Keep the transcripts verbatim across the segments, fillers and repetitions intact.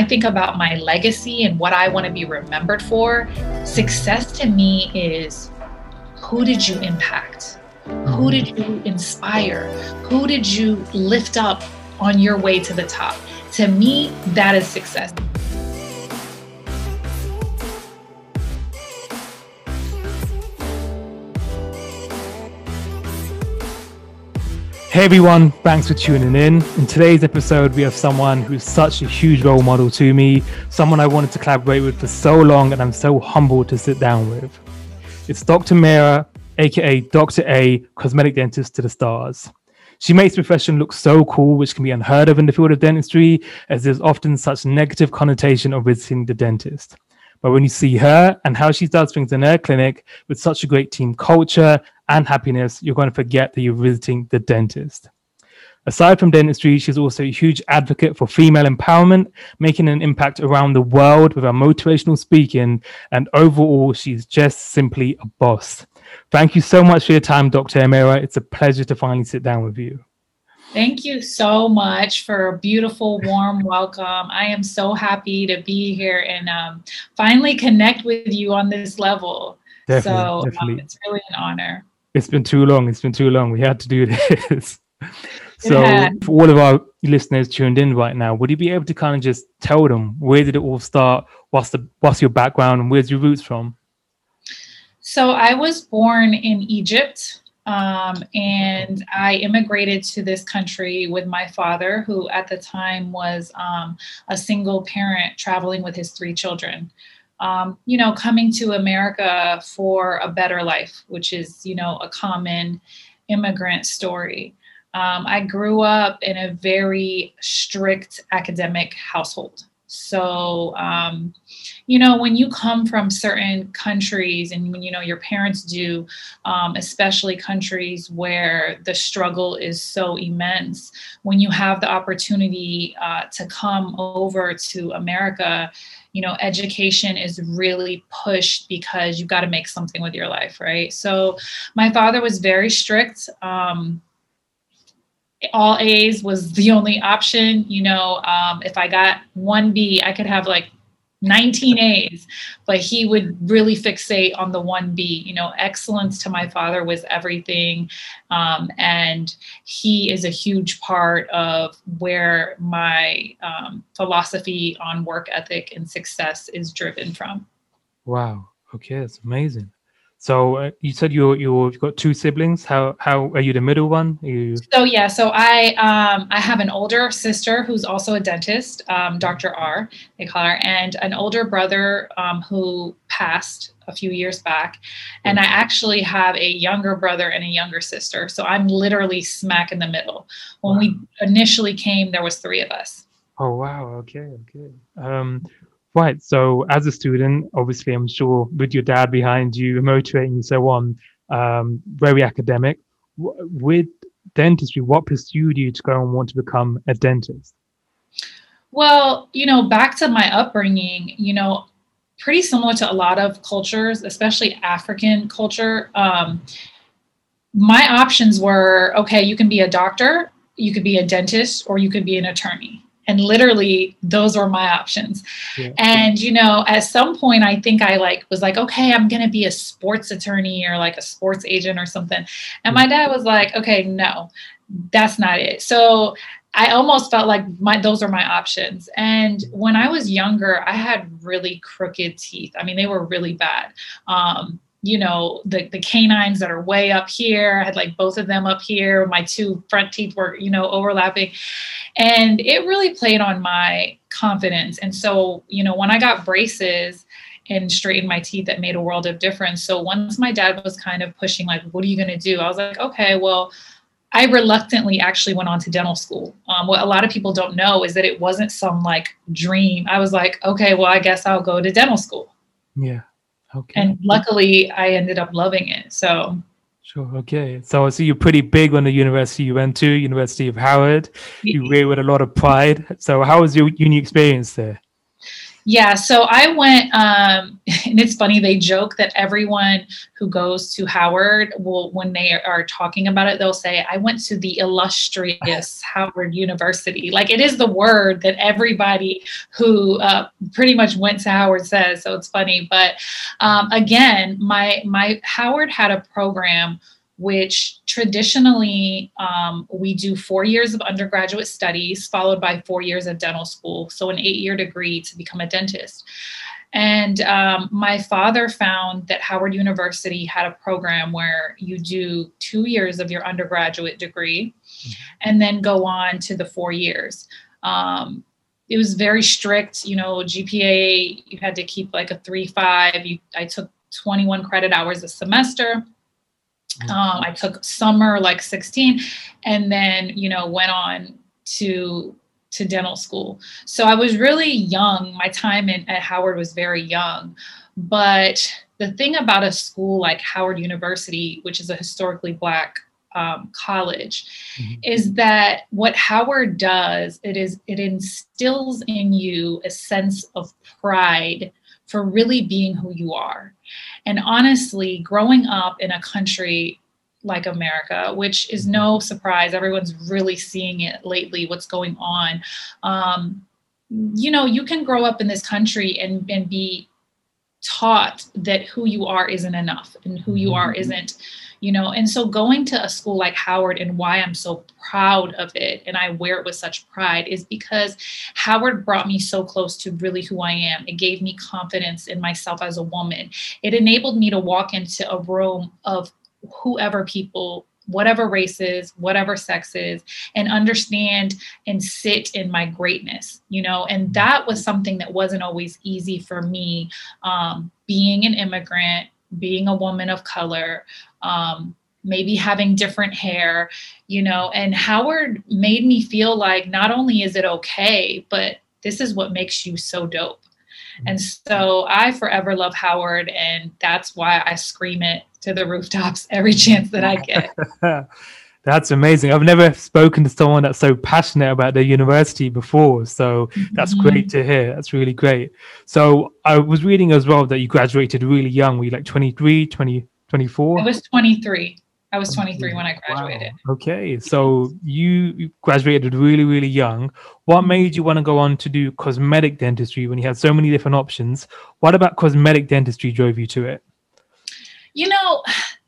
think about my legacy and what I want to be remembered for, success to me is, who did you impact? Who did you inspire? Who did you lift up on your way to the top? To me, that is success. Hey everyone, thanks for tuning in. In today's episode, we have someone who's such a huge role model to me, someone I wanted to collaborate with for so long, and I'm so humbled to sit down with. It's Doctor Meera, aka Doctor A, cosmetic dentist to the stars. She makes the profession look so cool, which can be unheard of in the field of dentistry, as there's often such negative connotation of visiting the dentist. But when you see her and how she does things in her clinic with such a great team culture and happiness, you're going to forget that you're visiting the dentist. Aside from dentistry, she's also a huge advocate for female empowerment, making an impact around the world with her motivational speaking, and overall, she's just simply a boss. Thank you so much for your time, Doctor Meera. It's a pleasure to finally sit down with you. Thank you so much for a beautiful, warm welcome. I am so happy to be here and um, finally connect with you on this level. Definitely, so definitely. Um, it's really an honor. It's been too long. It's been too long. We had to do this. So Yeah. for all of our listeners tuned in right now, would you be able to kind of just tell them, where did it all start? What's the what's your background and where's your roots from? So I was born in Egypt. Um, and I immigrated to this country with my father, who at the time was um, a single parent traveling with his three children. Um, you know, coming to America for a better life, which is, you know, a common immigrant story. Um, I grew up in a very strict academic household. So, um, you know, when you come from certain countries and when, you know, your parents do, um, especially countries where the struggle is so immense, when you have the opportunity uh, to come over to America, you know, education is really pushed because you've got to make something with your life, right? So my father was very strict. Um, all A's was the only option. You know, um, if I got one B, I could have like nineteen A's, but he would really fixate on the one B. You know, excellence to my father was everything. Um, and he is a huge part of where my um, philosophy on work ethic and success is driven from. Wow. Okay, that's amazing. So uh, you said you you you've got two siblings. How how are you the middle one? Are you... So yeah, so I um, I have an older sister who's also a dentist, um, Doctor R, they call her, and an older brother um, who passed a few years back. And I actually have a younger brother and a younger sister. So I'm literally smack in the middle. When wow. we initially came, there was three of us. Oh wow! Okay, okay. Um, Right. So as a student, obviously, I'm sure with your dad behind you, motivating and so on, um, very academic. W- with dentistry, what pursued you to go and want to become a dentist? Well, you know, back to my upbringing, you know, pretty similar to a lot of cultures, especially African culture. Um, my options were, okay, you can be a doctor, you could be a dentist, or you could be an attorney. And literally, those were my options. Yeah. And, you know, at some point, I think I like was like, okay, I'm going to be a sports attorney or like a sports agent or something. And my dad was like, okay, no, that's not it. So I almost felt like my those are my options. And when I was younger, I had really crooked teeth. I mean, they were really bad. Um, you know, the, the canines that are way up here, I had like both of them up here. My two front teeth were, you know, overlapping. And it really played on my confidence. And so, you know, when I got braces and straightened my teeth, that made a world of difference. So once my dad was kind of pushing, like, what are you going to do? I was like, okay, well, I reluctantly actually went on to dental school. Um, what a lot of people don't know is that it wasn't some like dream. I was like, okay, well, I guess I'll go to dental school. Yeah. Okay. And luckily I ended up loving it. So sure. Okay. So I see you're pretty big on the university you went to, University of Howard. You wear with a lot of pride. So how was your uni experience there? Yeah, so I went, um, and it's funny, they joke that everyone who goes to Howard will, when they are talking about it, they'll say, I went to the illustrious Howard University. Like it is the word that everybody who uh, pretty much went to Howard says. So it's funny. But um, again, my, my Howard had a program which traditionally um, we do four years of undergraduate studies followed by four years of dental school. So an eight-year degree to become a dentist. And um, my father found that Howard University had a program where you do two years of your undergraduate degree and then go on to the four years. Um, it was very strict, you know, G P A, you had to keep like a three, five. You, I took twenty-one credit hours a semester. Um, I took summer like sixteen and then, you know, went on to to dental school. So I was really young. My time in, at Howard was very young. But the thing about a school like Howard University, which is a historically Black um, college, mm-hmm. is that what Howard does, it is it instills in you a sense of pride for really being who you are. And honestly, growing up in a country like America, which is no surprise, everyone's really seeing it lately, what's going on. Um, you know, you can grow up in this country and, and be taught that who you are isn't enough and who you are isn't, you know, and so going to a school like Howard and why I'm so proud of it and I wear it with such pride is because Howard brought me so close to really who I am. It gave me confidence in myself as a woman. It enabled me to walk into a room of whoever people, whatever races, whatever sexes, and understand and sit in my greatness, you know, and that was something that wasn't always easy for me, um, being an immigrant, being a woman of color, um, maybe having different hair, you know, and Howard made me feel like not only is it okay, but this is what makes you so dope. And so I forever love Howard, and that's why I scream it to the rooftops every chance that I get. That's amazing. I've never spoken to someone that's so passionate about their university before. So that's mm-hmm. great to hear. That's really great. So I was reading as well that you graduated really young. Were you like twenty-three, twenty, twenty-four? I was twenty-three. I was twenty-three when I graduated. Wow. Okay. So you graduated really, really young. What made you want to go on to do cosmetic dentistry when you had so many different options? What about cosmetic dentistry drove you to it? You know,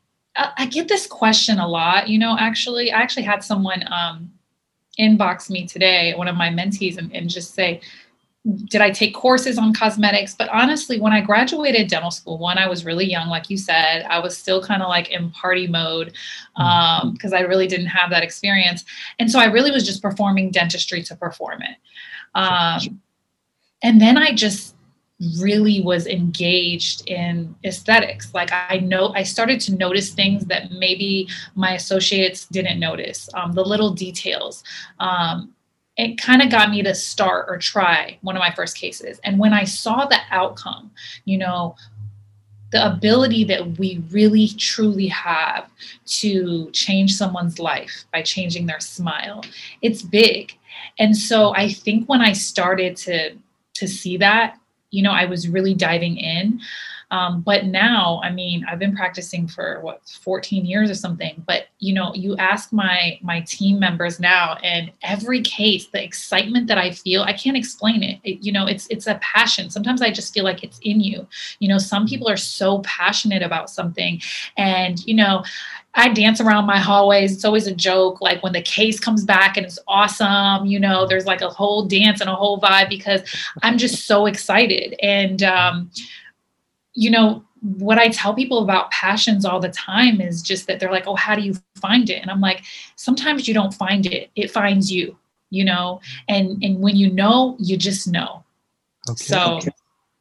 I get this question a lot. You know, actually, I actually had someone um, inbox me today, one of my mentees, and, and just say, did I take courses on cosmetics? But honestly, when I graduated dental school, one, I was really young, like you said. I was still kind of like in party mode um, because I really didn't have that experience. And so I really was just performing dentistry to perform it. Um, and then I just really was engaged in aesthetics. Like I know, I started to notice things that maybe my associates didn't notice, um, the little details. Um, it kind of got me to start or try one of my first cases. And when I saw the outcome, you know, the ability that we really truly have to change someone's life by changing their smile, it's big. And so I think when I started to, to see that, you know, I was really diving in. Um, but now, I mean, I've been practicing for what, fourteen years or something, but you know, you ask my, my team members now, and every case, the excitement that I feel, I can't explain it. It, you know, it's, it's a passion. Sometimes I just feel like it's in you. You know, some people are so passionate about something, and, you know, I dance around my hallways. It's always a joke. Like when the case comes back and it's awesome, you know, there's like a whole dance and a whole vibe because I'm just so excited. And, um, you know, what I tell people about passions all the time is just that they're like, oh, how do you find it? And I'm like, sometimes you don't find it. It finds you, you know, and, and when you know, you just know. Okay. So. Okay.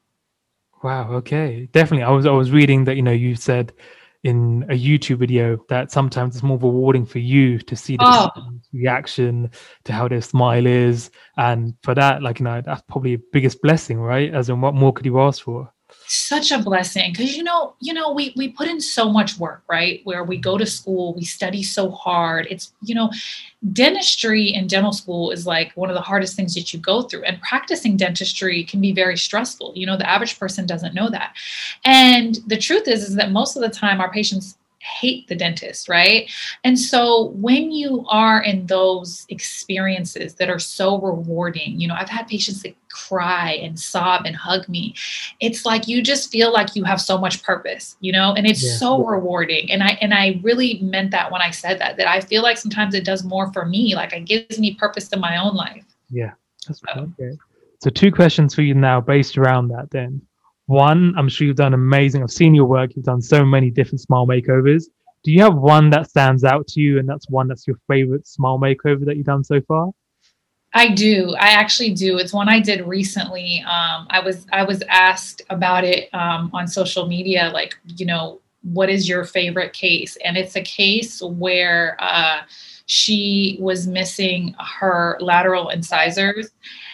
Wow. Okay. Definitely. I was, I was reading that, you know, you said in a YouTube video that sometimes it's more rewarding for you to see the oh. reaction to how their smile is. And for that, like, you know, that's probably the biggest blessing, right? As in, what more could you ask for? such a blessing because you know you know we we put in so much work, right? Where we go to school, we study so hard. It's you know dentistry and dental school is like one of the hardest things that you go through, and practicing dentistry can be very stressful. You know, the average person doesn't know that. And the truth is is that most of the time our patients hate the dentist, right? And so when you are in those experiences that are so rewarding, you know, I've had patients that cry and sob and hug me. It's like you just feel like you have so much purpose, you know, and it's Yeah. so rewarding. And I and I really meant that when I said that, that I feel like sometimes it does more for me, like it gives me purpose in my own life. Yeah. That's So. okay. So two questions for you now based around that then. One, I'm sure you've done amazing. I've seen your work. You've done so many different smile makeovers. Do you have one that stands out to you, and that's one that's your favorite smile makeover that you've done so far? I do. I actually do. It's one I did recently. Um, I was I was asked about it um, on social media, like, you know, what is your favorite case? And it's a case where uh, she was missing her lateral incisors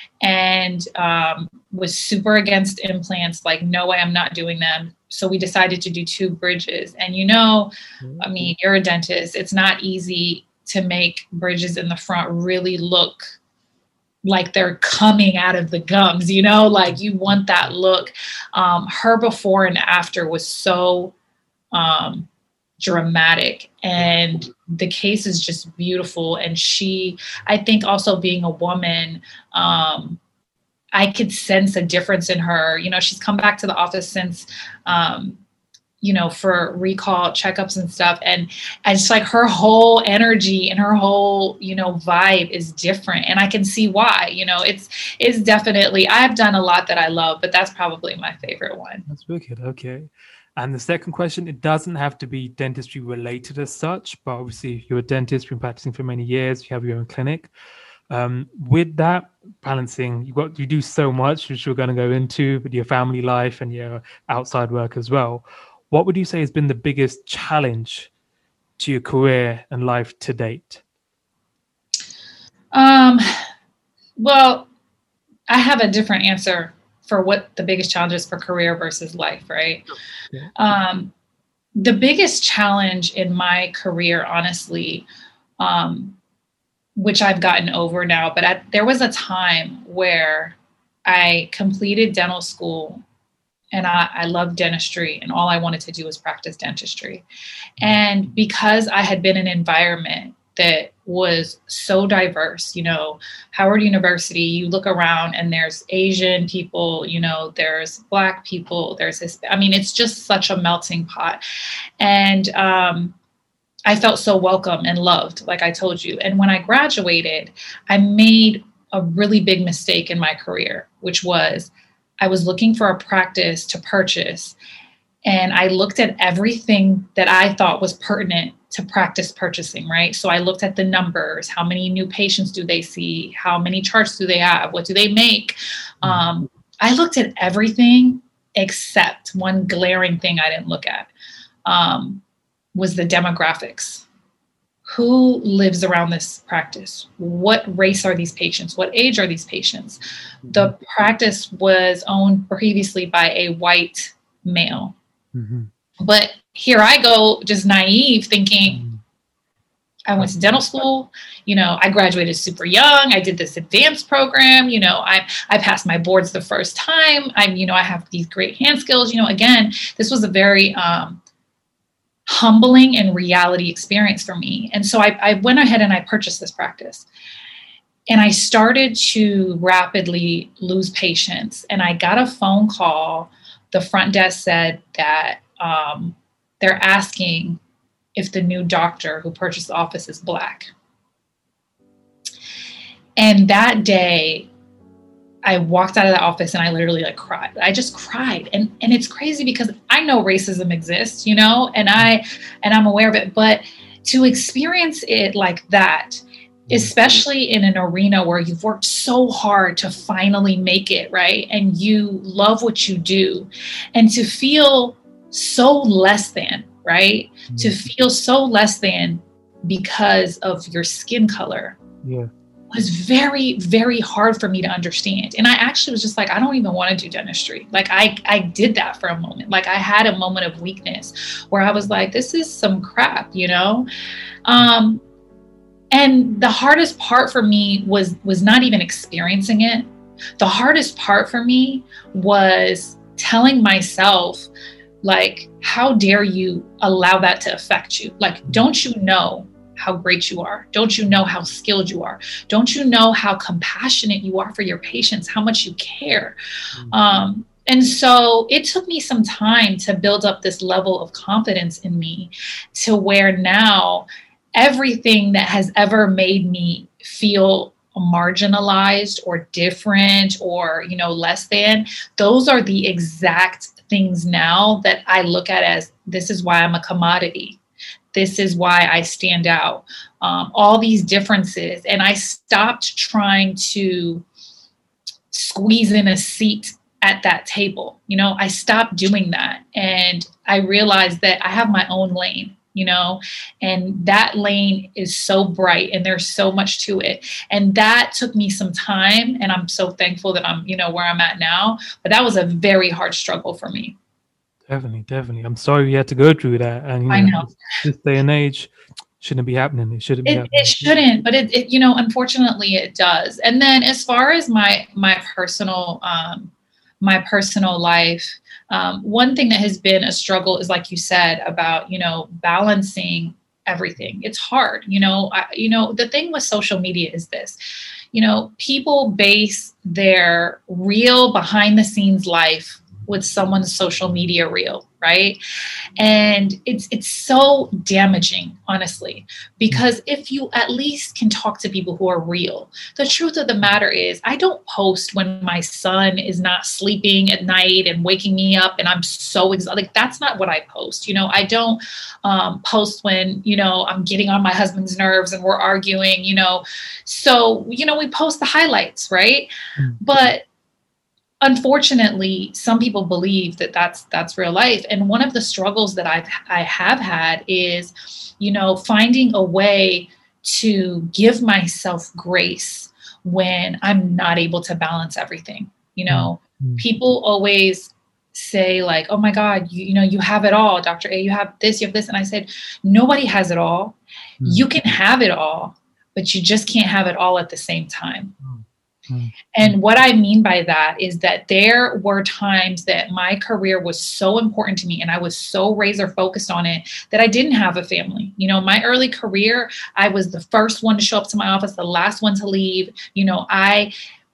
and um, was super against implants. Like, no way, I'm not doing them. So we decided to do two bridges. And, you know, I mean, you're a dentist. It's not easy to make bridges in the front really look like they're coming out of the gums, you know, like you want that look. Um, her before and after was so um, dramatic, and the case is just beautiful. And she, I think also being a woman, um, I could sense a difference in her. You know, she's come back to the office since, um, you know, for recall checkups and stuff. And, and it's like her whole energy and her whole, you know, vibe is different. And I can see why. You know, it's, it's definitely, I've done a lot that I love, but that's probably my favorite one. That's wicked. Okay. And the second question, it doesn't have to be dentistry related as such, but obviously you're a dentist, been practicing for many years, you have your own clinic. Um, with that balancing, you got you do so much, which we're going to go into with your family life and your outside work as well. What would you say has been the biggest challenge to your career and life to date? Um, well, I have a different answer for what the biggest challenge is for career versus life, right? Yeah. Um, the biggest challenge in my career, honestly, um, which I've gotten over now, but at, there was a time where I completed dental school and I, I loved dentistry, and all I wanted to do was practice dentistry. And because I had been in an environment that was so diverse, you know, Howard University, you look around and there's Asian people, you know, there's Black people, there's this, I mean, it's just such a melting pot. And um, I felt so welcome and loved, like I told you. And when I graduated, I made a really big mistake in my career, which was I was looking for a practice to purchase. And I looked at everything that I thought was pertinent to practice purchasing, right? So I looked at the numbers. How many new patients do they see? How many charts do they have? What do they make? Um, I looked at everything except one glaring thing I didn't look at. Um, was the demographics. Who lives around this practice? What race are these patients? What age are these patients? The practice was owned previously by a white male. Mm-hmm. But here I go, just naive, thinking, I went to dental school, you know, I graduated super young. I did this advanced program, you know, I I passed my boards the first time. I'm, you know, I have these great hand skills. You know, again, this was a very um, humbling and reality experience for me. And so I, I went ahead and I purchased this practice. And I started to rapidly lose patience. And I got a phone call. The front desk said that um, they're asking if the new doctor who purchased the office is Black. And that day, I walked out of the office and I literally like cried. I just cried. And, and it's crazy because I know racism exists, you know, and I, and I'm aware of it, but to experience it like that, especially in an arena where you've worked so hard to finally make it, right? And you love what you do, and to feel so less than, right? Mm-hmm. To feel so less than because of your skin color. Yeah. was very, very hard for me to understand. And I actually was just like, I don't even want to do dentistry. Like I, I did that for a moment. Like I had a moment of weakness where I was like, this is some crap, you know? Um, and the hardest part for me was, was not even experiencing it. The hardest part for me was telling myself, like, how dare you allow that to affect you? Like, don't you know how great you are? Don't you know how skilled you are? Don't you know how compassionate you are for your patients, how much you care? Mm-hmm. Um, and so it took me some time to build up this level of confidence in me to where now everything that has ever made me feel marginalized or different or, you know, less than, those are the exact things now that I look at as, this is why I'm a commodity. This is why I stand out. Um, all these differences. And I stopped trying to squeeze in a seat at that table. You know, I stopped doing that. And I realized that I have my own lane, you know, and that lane is so bright and there's so much to it. And that took me some time. And I'm so thankful that I'm, you know, where I'm at now. But that was a very hard struggle for me. Definitely, definitely. I'm sorry you had to go through that. And you know, I know. This, this day and age shouldn't be happening. It shouldn't be it, happening. It shouldn't, but it, it, you know, unfortunately it does. And then as far as my, my personal, um, my personal life, um, one thing that has been a struggle is, like you said, about, you know, balancing everything. It's hard. You know, I, you know, the thing with social media is this, you know, people base their real behind the scenes life with someone's social media reel, right? And it's it's so damaging, honestly, because if you at least can talk to people who are real, the truth of the matter is, I don't post when my son is not sleeping at night and waking me up and I'm so exhausted. Like, that's not what I post. You know, I don't um, post when, you know, I'm getting on my husband's nerves and we're arguing, you know. So, you know, we post the highlights, right? Mm-hmm. But unfortunately, some people believe that that's that's real life. And one of the struggles that I've I have had is, you know, finding a way to give myself grace when I'm not able to balance everything. You know, mm-hmm. people always say like, oh my God, you, you know, you have it all, Doctor A, you have this, you have this. And I said, nobody has it all. Mm-hmm. You can have it all, but you just can't have it all at the same time. Mm-hmm. And what I mean by that is that there were times that my career was so important to me and I was so razor focused on it that I didn't have a family. You know, my early career, I was the first one to show up to my office, the last one to leave. You know, I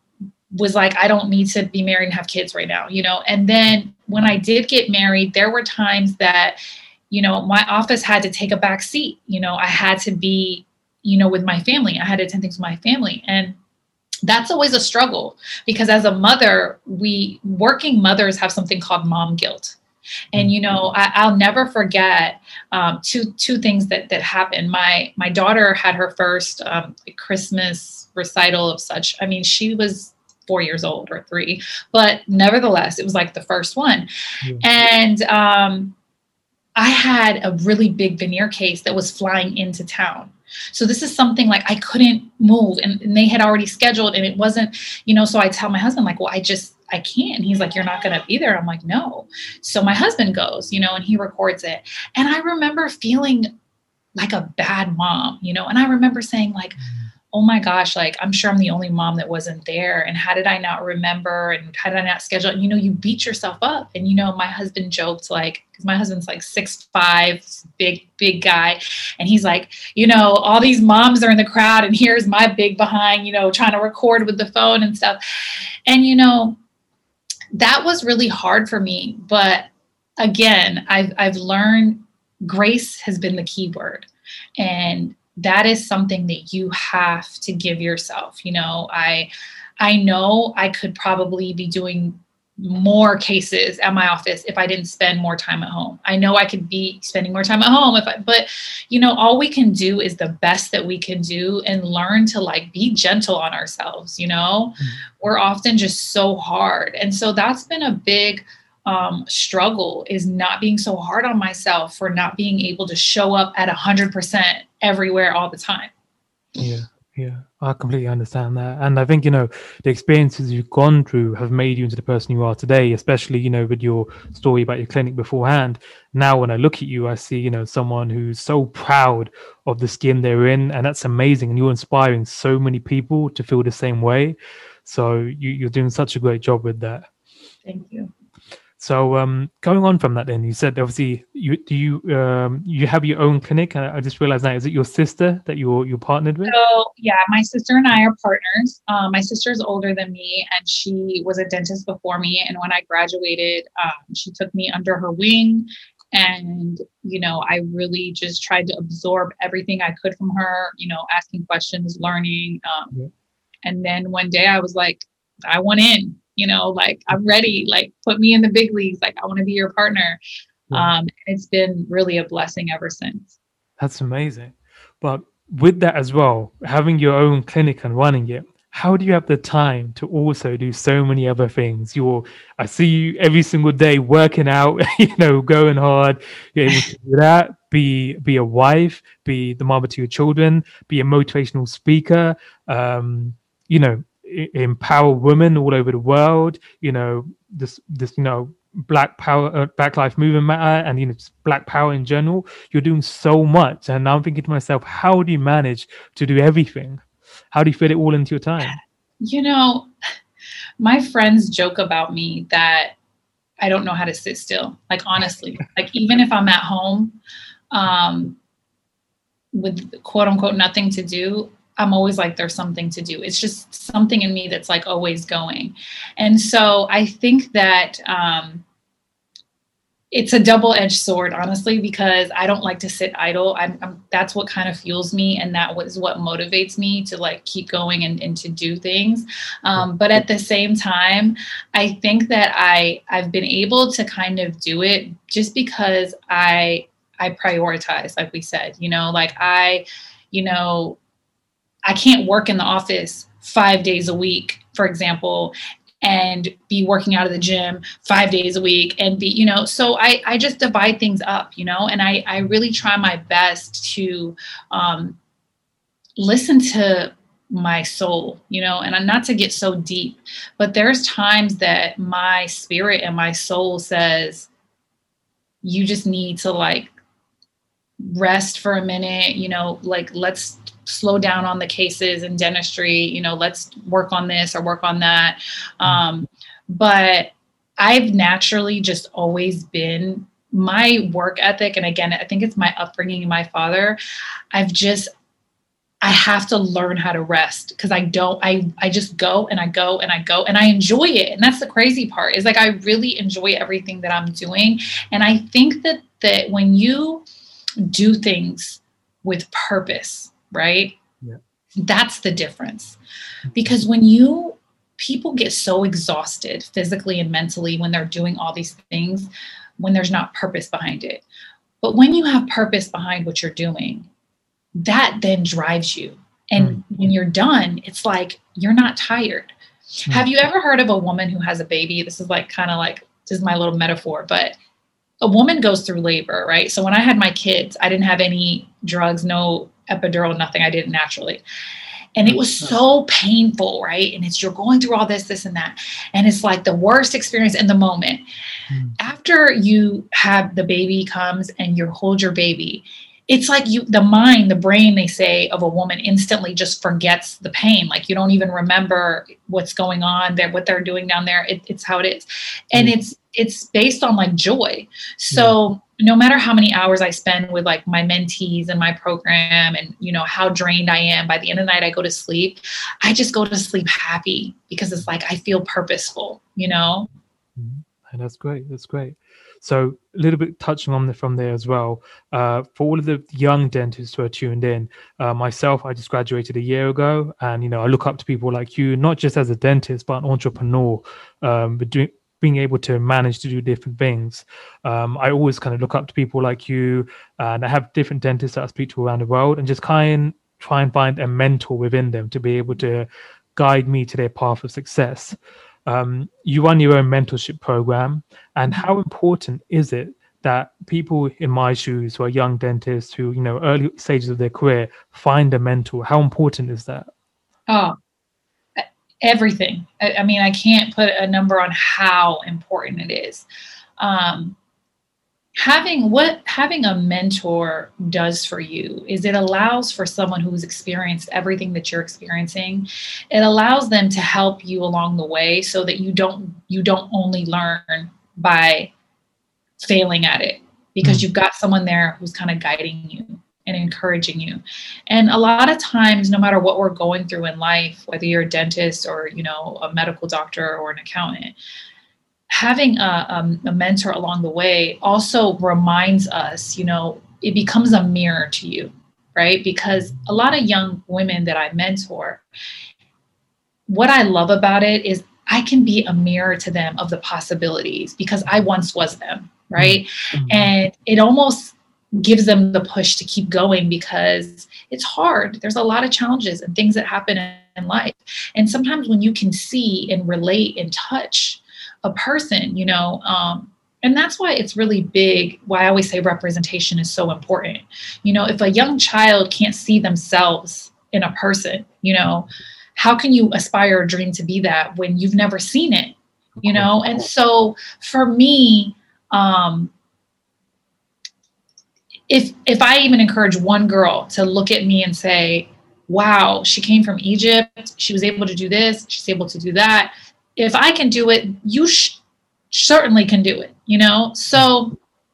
was like, I don't need to be married and have kids right now, you know. And then when I did get married, there were times that, you know, my office had to take a back seat. You know, I had to be, you know, with my family. I had to attend things with my family. And that's always a struggle because as a mother, we working mothers have something called mom guilt. And, you know, I, I'll never forget um, two two things that that happened. My my daughter had her first um, Christmas recital of such. I mean, she was four years old or three, but nevertheless, it was like the first one. Yeah. And um, I had a really big veneer case that was flying into town. So this is something like I couldn't move and, and they had already scheduled and it wasn't, you know, so I tell my husband like, well, I just, I can't. And he's like, you're not going to be there. I'm like, no. So my husband goes, you know, and he records it. And I remember feeling like a bad mom, you know, and I remember saying like, oh my gosh, like, I'm sure I'm the only mom that wasn't there. And how did I not remember? And how did I not schedule? And, you know, you beat yourself up. And, you know, my husband joked like, because my husband's like six five, big, big guy. And he's like, you know, all these moms are in the crowd and here's my big behind, you know, trying to record with the phone and stuff. And, you know, that was really hard for me. But again, I've, I've learned grace has been the key word. And that is something that you have to give yourself. You know, I, I know I could probably be doing more cases at my office if I didn't spend more time at home. I know I could be spending more time at home if I, but you know, all we can do is the best that we can do and learn to like be gentle on ourselves. You know, mm-hmm. We're often just so hard. And so that's been a big um, struggle is not being so hard on myself for not being able to show up at a hundred percent everywhere all the time. Yeah. Yeah, I completely understand that. And I think, you know, the experiences you've gone through have made you into the person you are today, especially, you know, with your story about your clinic beforehand. Now, when I look at you, I see, you know, someone who's so proud of the skin they're in. And that's amazing. And you're inspiring so many people to feel the same way. So you, you're doing such a great job with that. Thank you. So um, going on from that, then you said obviously you do you um, you have your own clinic. I, I just realized now, is it your sister that you're you're partnered with? So yeah, my sister and I are partners. Um, my sister's older than me, and she was a dentist before me. And when I graduated, um, she took me under her wing, and you know, I really just tried to absorb everything I could from her. You know, asking questions, learning. Um, Yeah. And then one day I was like, I want in. You know, like I'm ready. Like put me in the big leagues. Like I want to be your partner. Yeah. Um, it's been really a blessing ever since. That's amazing. But with that as well, having your own clinic and running it, how do you have the time to also do so many other things? You're, I see you every single day working out, you know, going hard. You're able to do that. Be be a wife, be the mother to your children, be a motivational speaker. Um, you know, e- empower women all over the world. You know, this this you know Black Power, uh, Black Lives Movement matter, and you know, just Black Power in general. You're doing so much, and I'm thinking to myself, how do you manage to do everything? How do you fit it all into your time? You know, my friends joke about me that I don't know how to sit still. Like, honestly, like even if I'm at home um, with quote unquote nothing to do, I'm always like, there's something to do. It's just something in me that's like always going. And so I think that um, it's a double-edged sword, honestly, because I don't like to sit idle. I'm, I'm that's what kind of fuels me, and that was what motivates me to like keep going and, and to do things. Um, but at the same time, I think that I I've been able to kind of do it just because I I prioritize, like we said, you know, like I, you know, I can't work in the office five days a week, for example, and be working out of the gym five days a week and be, you know, so I, I just divide things up, you know, and I, I really try my best to um, listen to my soul, you know, and not to get so deep, but there's times that my spirit and my soul says, you just need to like rest for a minute, you know, like let's slow down on the cases in dentistry, you know, let's work on this or work on that. Um, but I've naturally just always been my work ethic. And again, I think it's my upbringing and my father. I've just, I have to learn how to rest because I don't, I, I just go and I go and I go and I enjoy it. And that's the crazy part is like, I really enjoy everything that I'm doing. And I think that, that when you do things with purpose, right? Yeah. That's the difference. Because when you, people get so exhausted physically and mentally when they're doing all these things, when there's not purpose behind it. But when you have purpose behind what you're doing, that then drives you. And mm. when you're done, it's like, you're not tired. Mm. Have you ever heard of a woman who has a baby? This is like kind of like, this is my little metaphor, but a woman goes through labor, right? So when I had my kids, I didn't have any drugs, no epidural, nothing. I did it naturally. And it was so painful, right? And it's, you're going through all this, this, and that. And it's like the worst experience in the moment. Mm. After you have the baby comes and you hold your baby, it's like you, the mind, the brain, they say, of a woman instantly just forgets the pain. Like you don't even remember what's going on there, what they're doing down there. It, it's how it is. And mm. it's, it's based on like joy. So yeah. no matter how many hours I spend with like my mentees and my program and, you know, how drained I am, by the end of the night, I go to sleep. I just go to sleep happy because it's like, I feel purposeful, you know? Mm. And that's great. That's great. So a little bit touching on the, from there as well, uh, for all of the young dentists who are tuned in, uh, myself, I just graduated a year ago, and, you know, I look up to people like you, not just as a dentist, but an entrepreneur, um, but doing, being able to manage to do different things. Um, I always kind of look up to people like you, and I have different dentists that I speak to around the world, and just kind try and find a mentor within them to be able to guide me to their path of success. Um, you run your own mentorship program, and how important is it that people in my shoes who are young dentists who, you know, early stages of their career find a mentor? How important is that? Oh, everything. I, I mean, I can't put a number on how important it is. Um, having what having a mentor does for you is it allows for someone who's experienced everything that you're experiencing. It allows them to help you along the way so that you don't you don't only learn by failing at it, because mm. you've got someone there who's kind of guiding you and encouraging you. And a lot of times, no matter what we're going through in life, whether you're a dentist or, you know, a medical doctor or an accountant, having a, um, a mentor along the way also reminds us, you know, it becomes a mirror to you, right? Because a lot of young women that I mentor, what I love about it is I can be a mirror to them of the possibilities because I once was them, right? Mm-hmm. And it almost gives them the push to keep going because it's hard. There's a lot of challenges and things that happen in life. And sometimes when you can see and relate and touch a person, you know, um, and that's why it's really big, why I always say representation is so important. You know, if a young child can't see themselves in a person, you know, how can you aspire or dream to be that when you've never seen it, you know? And so for me, um, if if I even encourage one girl to look at me and say, wow, she came from Egypt, she was able to do this, she's able to do that. If I can do it, you sh- certainly can do it, you know? So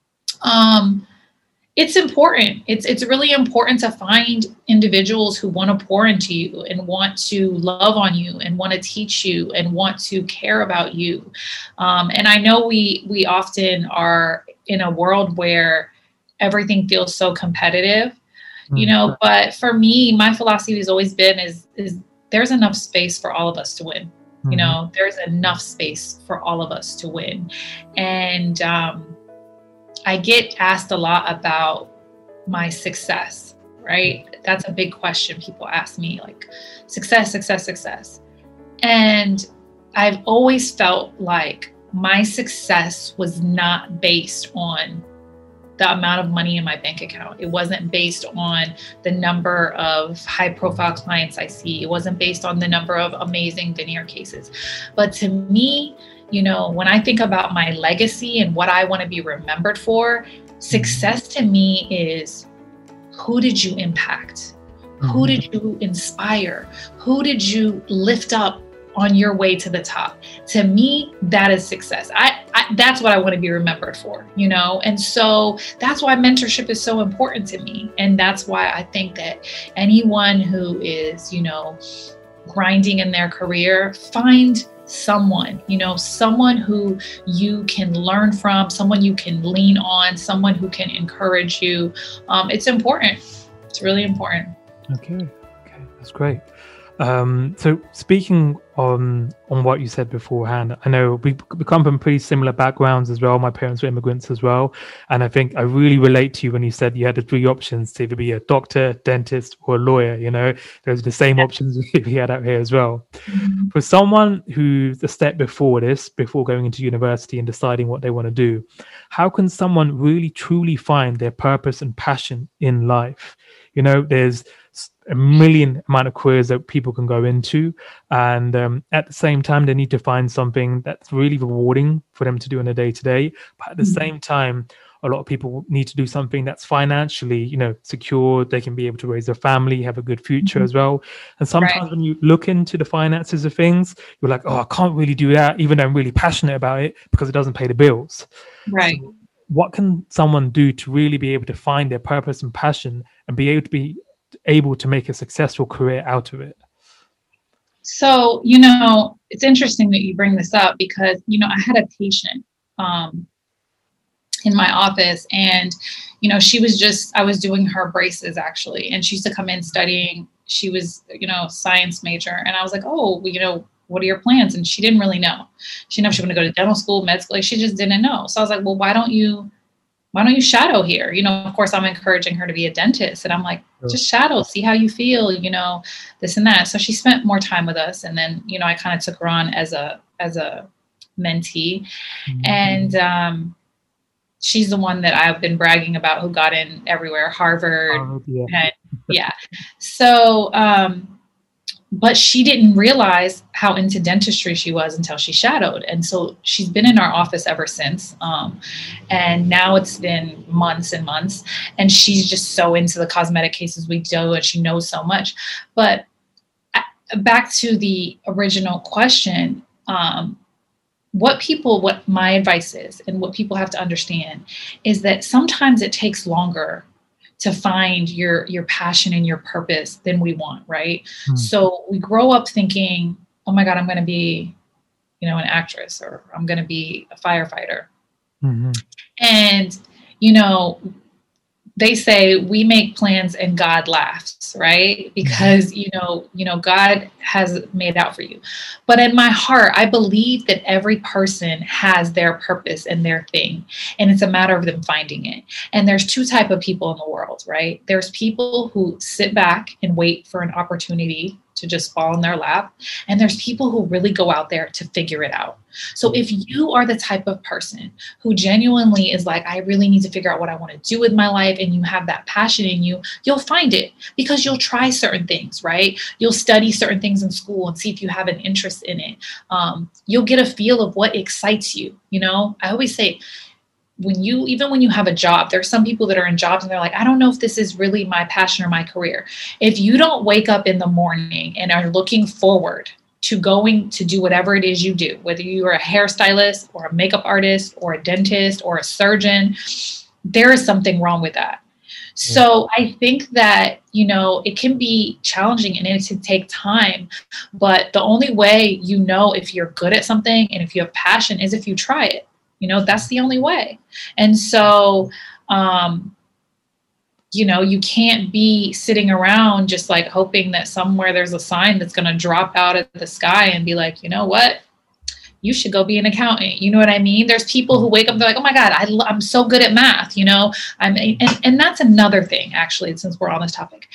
um, it's important. It's it's really important to find individuals who want to pour into you and want to love on you and want to teach you and want to care about you. Um, and I know we we often are in a world where everything feels so competitive, you know, but for me, my philosophy has always been is, is there's enough space for all of us to win. Mm-hmm. You know, there's enough space for all of us to win. And um, I get asked a lot about my success, right? That's a big question people ask me, like success, success, success. And I've always felt like my success was not based on the amount of money in my bank account. It wasn't based on the number of high profile clients I see. It wasn't based on the number of amazing veneer cases. But to me, you know, when I think about my legacy and what I want to be remembered for, success to me is who did you impact? Mm-hmm. Who did you inspire? Who did you lift up on your way to the top? To me, that is success. I, I that's what I want to be remembered for, you know? And so that's why mentorship is so important to me. And that's why I think that anyone who is, you know, grinding in their career, find someone, you know, someone who you can learn from, someone you can lean on, someone who can encourage you. Um, it's important. It's really important. Okay. Okay. That's great. Um, so speaking on on what you said beforehand, I know we, we come from pretty similar backgrounds as well. My parents were immigrants as well. And I think I really relate to you when you said you had the three options to either be a doctor, dentist, or a lawyer. You know, those are the same options we had out here as well. Mm-hmm. For someone who's a step before this, before going into university and deciding what they want to do, how can someone really truly find their purpose and passion in life? You know, there's a million amount of careers that people can go into, and um, at the same time they need to find something that's really rewarding for them to do on a day-to-day, but at the mm-hmm. same time a lot of people need to do something that's financially, you know, secure. They can be able to raise a family, have a good future mm-hmm. as well. And sometimes right. when you look into the finances of things, you're like, oh, I can't really do that, even though I'm really passionate about it, because it doesn't pay the bills. Right. So what can someone do to really be able to find their purpose and passion and be able to be able to make a successful career out of it? So, you know, it's interesting that you bring this up because, you know, I had a patient um, in my office and, you know, she was just, I was doing her braces actually. And she used to come in studying. She was, you know, science major. And I was like, oh, well, you know, what are your plans? And she didn't really know. She didn't know if she wanted to go to dental school, med school. Like, she just didn't know. So I was like, well, why don't you, why don't you shadow here? You know, of course, I'm encouraging her to be a dentist. And I'm like, just shadow, see how you feel, you know, this and that. So she spent more time with us. And then, you know, I kind of took her on as a, as a mentee. Mm-hmm. And um, she's the one that I've been bragging about who got in everywhere, Harvard. Oh, yeah. And, yeah. So, um, but she didn't realize how into dentistry she was until she shadowed. And so she's been in our office ever since. Um, and now it's been months and months. And she's just so into the cosmetic cases we do, and she knows so much. But back to the original question, um, what people, what my advice is, and what people have to understand is that sometimes it takes longer to find your your passion and your purpose than we want, right? Hmm. So we grow up thinking, oh my God, I'm going to be, you know, an actress, or I'm going to be a firefighter. Mm-hmm. And, you know, they say we make plans and God laughs, right? Because, you know, you know, God has made out for you. But in my heart, I believe that every person has their purpose and their thing, and it's a matter of them finding it. And there's two type of people in the world, right? There's people who sit back and wait for an opportunity to just fall in their lap. And there's people who really go out there to figure it out. So if you are the type of person who genuinely is like, I really need to figure out what I want to do with my life, and you have that passion in you, you'll find it because you'll try certain things, right? You'll study certain things in school and see if you have an interest in it. Um, you'll get a feel of what excites you. You know, I always say, when you, even when you have a job, there's some people that are in jobs and they're like, I don't know if this is really my passion or my career. If you don't wake up in the morning and are looking forward to going to do whatever it is you do, whether you are a hairstylist or a makeup artist or a dentist or a surgeon, there is something wrong with that. So I think that, you know, it can be challenging and it can take time, but the only way you know if you're good at something and if you have passion is if you try it. You know, that's the only way. And so, um, you know, you can't be sitting around just like hoping that somewhere there's a sign that's going to drop out of the sky and be like, you know what, you should go be an accountant. You know what I mean? There's people who wake up, they're like, oh my God, I, I'm so good at math, you know, I'm, and, and that's another thing, actually, since we're on this topic.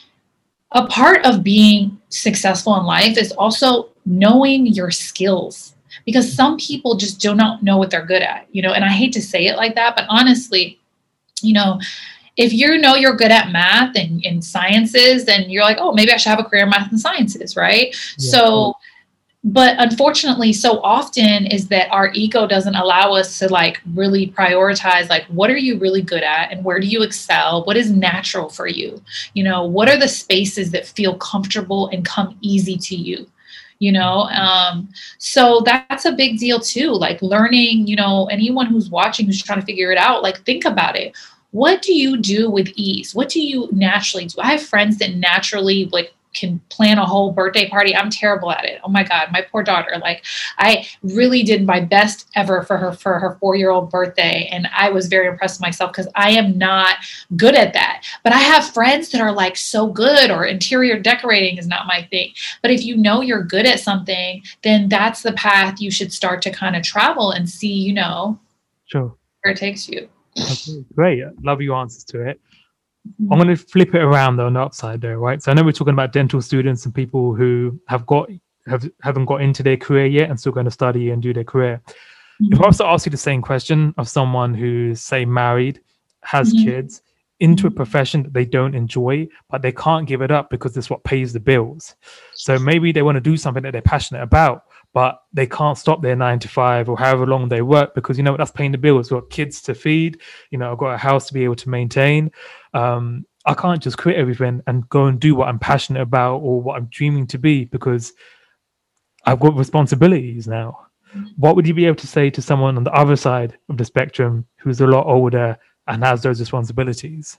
A part of being successful in life is also knowing your skills. Because some people just do not know what they're good at, you know, and I hate to say it like that, but honestly, you know, if you know you're good at math and, and sciences, then you're like, oh, maybe I should have a career in math and sciences, right? Yeah. So, but unfortunately, so often is that our ego doesn't allow us to like really prioritize, like, what are you really good at and where do you excel? What is natural for you? You know, what are the spaces that feel comfortable and come easy to you? You know, um, so that's a big deal too. Like learning, you know, anyone who's watching, who's trying to figure it out, like think about it. What do you do with ease? What do you naturally do? I have friends that naturally like can plan a whole birthday party. I'm terrible at it. Oh my God, my poor daughter. Like I really did my best ever for her, for her four-year-old birthday. And I was very impressed with myself because I am not good at that. But I have friends that are like so good, or interior decorating is not my thing. But if you know you're good at something, then that's the path you should start to kind of travel and see, you know, sure, where it takes you. Okay, great. Love your answers to it. I'm going to flip it around though on the upside there, right? So I know we're talking about dental students and people who have got have haven't got into their career yet and still going to study and do their career. Mm-hmm. If I was to ask you the same question of someone who's, say, married, has mm-hmm. kids, into a profession that they don't enjoy, but they can't give it up because it's what pays the bills. So maybe they want to do something that they're passionate about, but they can't stop their nine to five or however long they work because, you know, that's paying the bills. We've got kids to feed, you know, I've got a house to be able to maintain. Um, I can't just quit everything and go and do what I'm passionate about or what I'm dreaming to be because I've got responsibilities now. What would you be able to say to someone on the other side of the spectrum who's a lot older and has those responsibilities?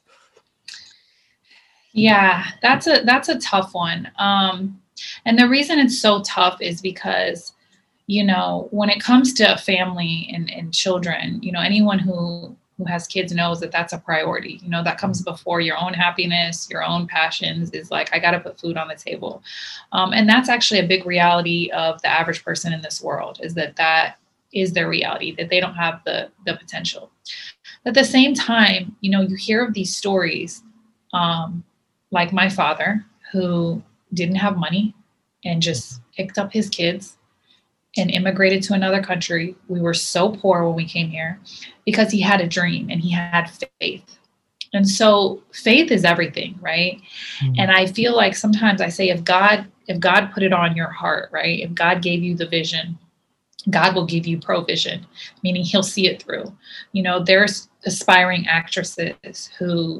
Yeah, that's a that's a tough one. Um, and the reason it's so tough is because, you know, when it comes to family and, and children, you know, anyone who who has kids knows that that's a priority. You know, that comes before your own happiness, your own passions is like, I got to put food on the table. Um, and that's actually a big reality of the average person in this world, is that that is their reality, that they don't have the the potential. At the same time, you know, you hear of these stories, um, like my father, who didn't have money and just picked up his kids and immigrated to another country. We were so poor when we came here because he had a dream and he had faith. And so faith is everything, right? Mm-hmm. And I feel like sometimes I say, if God, if God put it on your heart, right? If God gave you the vision, God will give you provision, meaning he'll see it through. You know, there's aspiring actresses who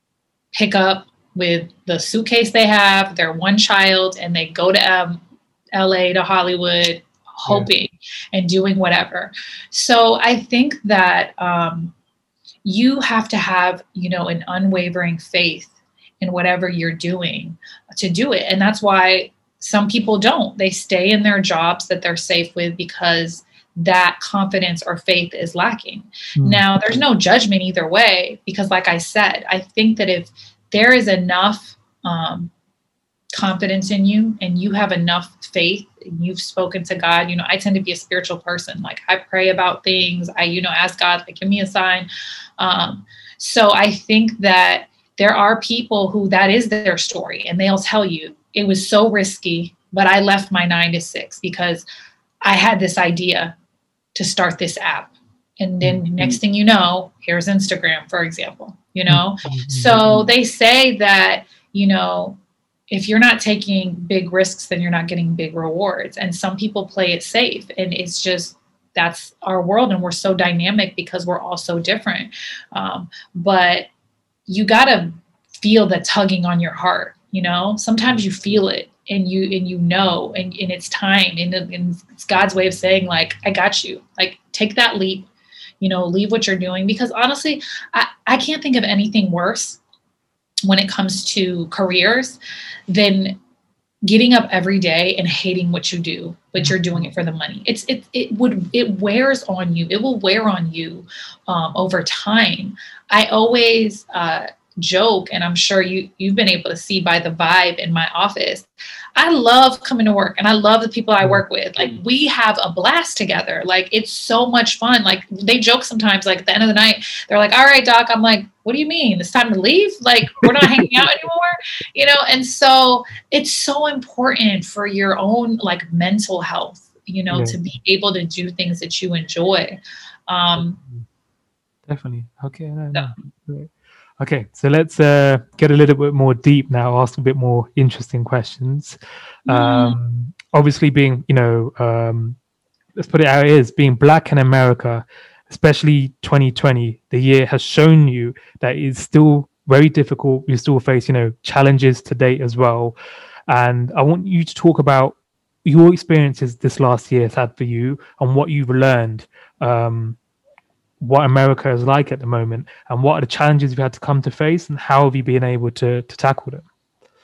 pick up with the suitcase they have, their one child, and they go to um, L A, to Hollywood, hoping yeah. and doing whatever. So I think that um, you have to have, you know, an unwavering faith in whatever you're doing to do it. And that's why some people don't. They stay in their jobs that they're safe with because that confidence or faith is lacking. Mm. Now, there's no judgment either way, because like I said, I think that if there is enough um, confidence in you and you have enough faith and you've spoken to God, you know, I tend to be a spiritual person. Like I pray about things. I, you know, ask God, like, give me a sign. Um, so I think that there are people who that is their story and they'll tell you it was so risky, but I left my nine to six because I had this idea to start this app. And then mm-hmm. next thing you know, here's Instagram, for example, you know? Mm-hmm. So they say that, you know, if you're not taking big risks, then you're not getting big rewards. And some people play it safe. And it's just, that's our world. And we're so dynamic because we're all so different. Um, but you got to feel the tugging on your heart, you know? Sometimes you feel it and you, and you know, and, and it's time and, and it's God's way of saying, like, I got you. Like, take that leap, you know, leave what you're doing. Because honestly, I, I can't think of anything worse when it comes to careers than getting up every day and hating what you do, but you're doing it for the money. It's, it, it would, it wears on you. It will wear on you um, over time. I always uh, joke, and I'm sure you, you've been able to see by the vibe in my office. I love coming to work and I love the people I work with. Like, we have a blast together. Like, it's so much fun. Like, they joke sometimes, like at the end of the night, they're like, all right, Doc. I'm like, what do you mean? It's time to leave? Like, we're not hanging out anymore, you know? And so it's so important for your own like mental health, you know, yeah. to be able to do things that you enjoy. Um, Definitely. Okay. No, no. So. Okay, so let's uh, get a little bit more deep now, ask a bit more interesting questions. Mm. Um, obviously being, you know, um, let's put it how it is, being Black in America, especially twenty twenty, the year has shown you that it's still very difficult. You still face, you know, challenges to date as well. And I want you to talk about your experiences this last year has had for you and what you've learned, um, what America is like at the moment, and what are the challenges you've had to come to face, and how have you been able to to tackle them?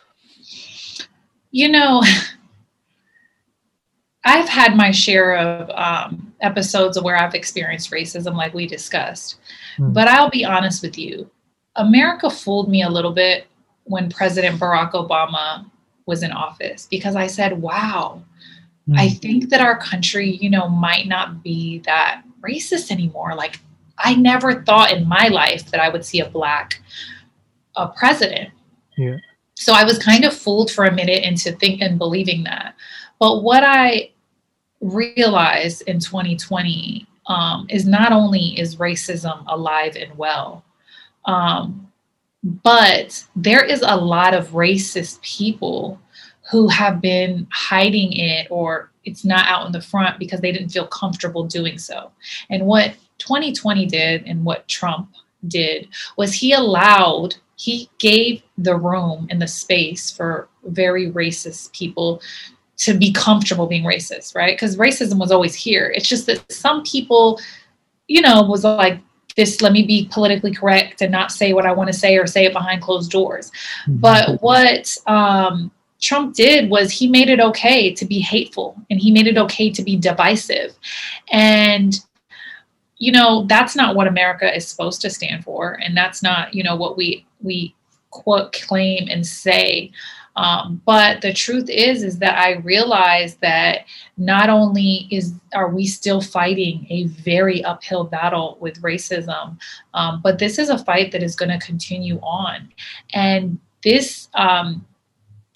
You know, I've had my share of um, episodes where I've experienced racism, like we discussed. Mm. But I'll be honest with you, America fooled me a little bit when President Barack Obama was in office, because I said, wow, mm. I think that our country, you know, might not be that racist anymore. Like, I never thought in my life that I would see a Black uh, president. Yeah. So I was kind of fooled for a minute into thinking and believing that. But what I realized in twenty twenty um, is not only is racism alive and well, um, but there is a lot of racist people who have been hiding it, or it's not out in the front because they didn't feel comfortable doing so. And what twenty twenty did, and what Trump did, was he allowed, he gave the room and the space for very racist people to be comfortable being racist, right? Because racism was always here. It's just that some people, you know, was like, this, let me be politically correct and not say what I want to say or say it behind closed doors. Mm-hmm. But what um, Trump did was he made it okay to be hateful, and he made it okay to be divisive. And you know, that's not what America is supposed to stand for. And that's not, you know, what we, we quote, claim and say. Um, but the truth is, is that I realized that not only is, are we still fighting a very uphill battle with racism, um, but this is a fight that is going to continue on. And this, um,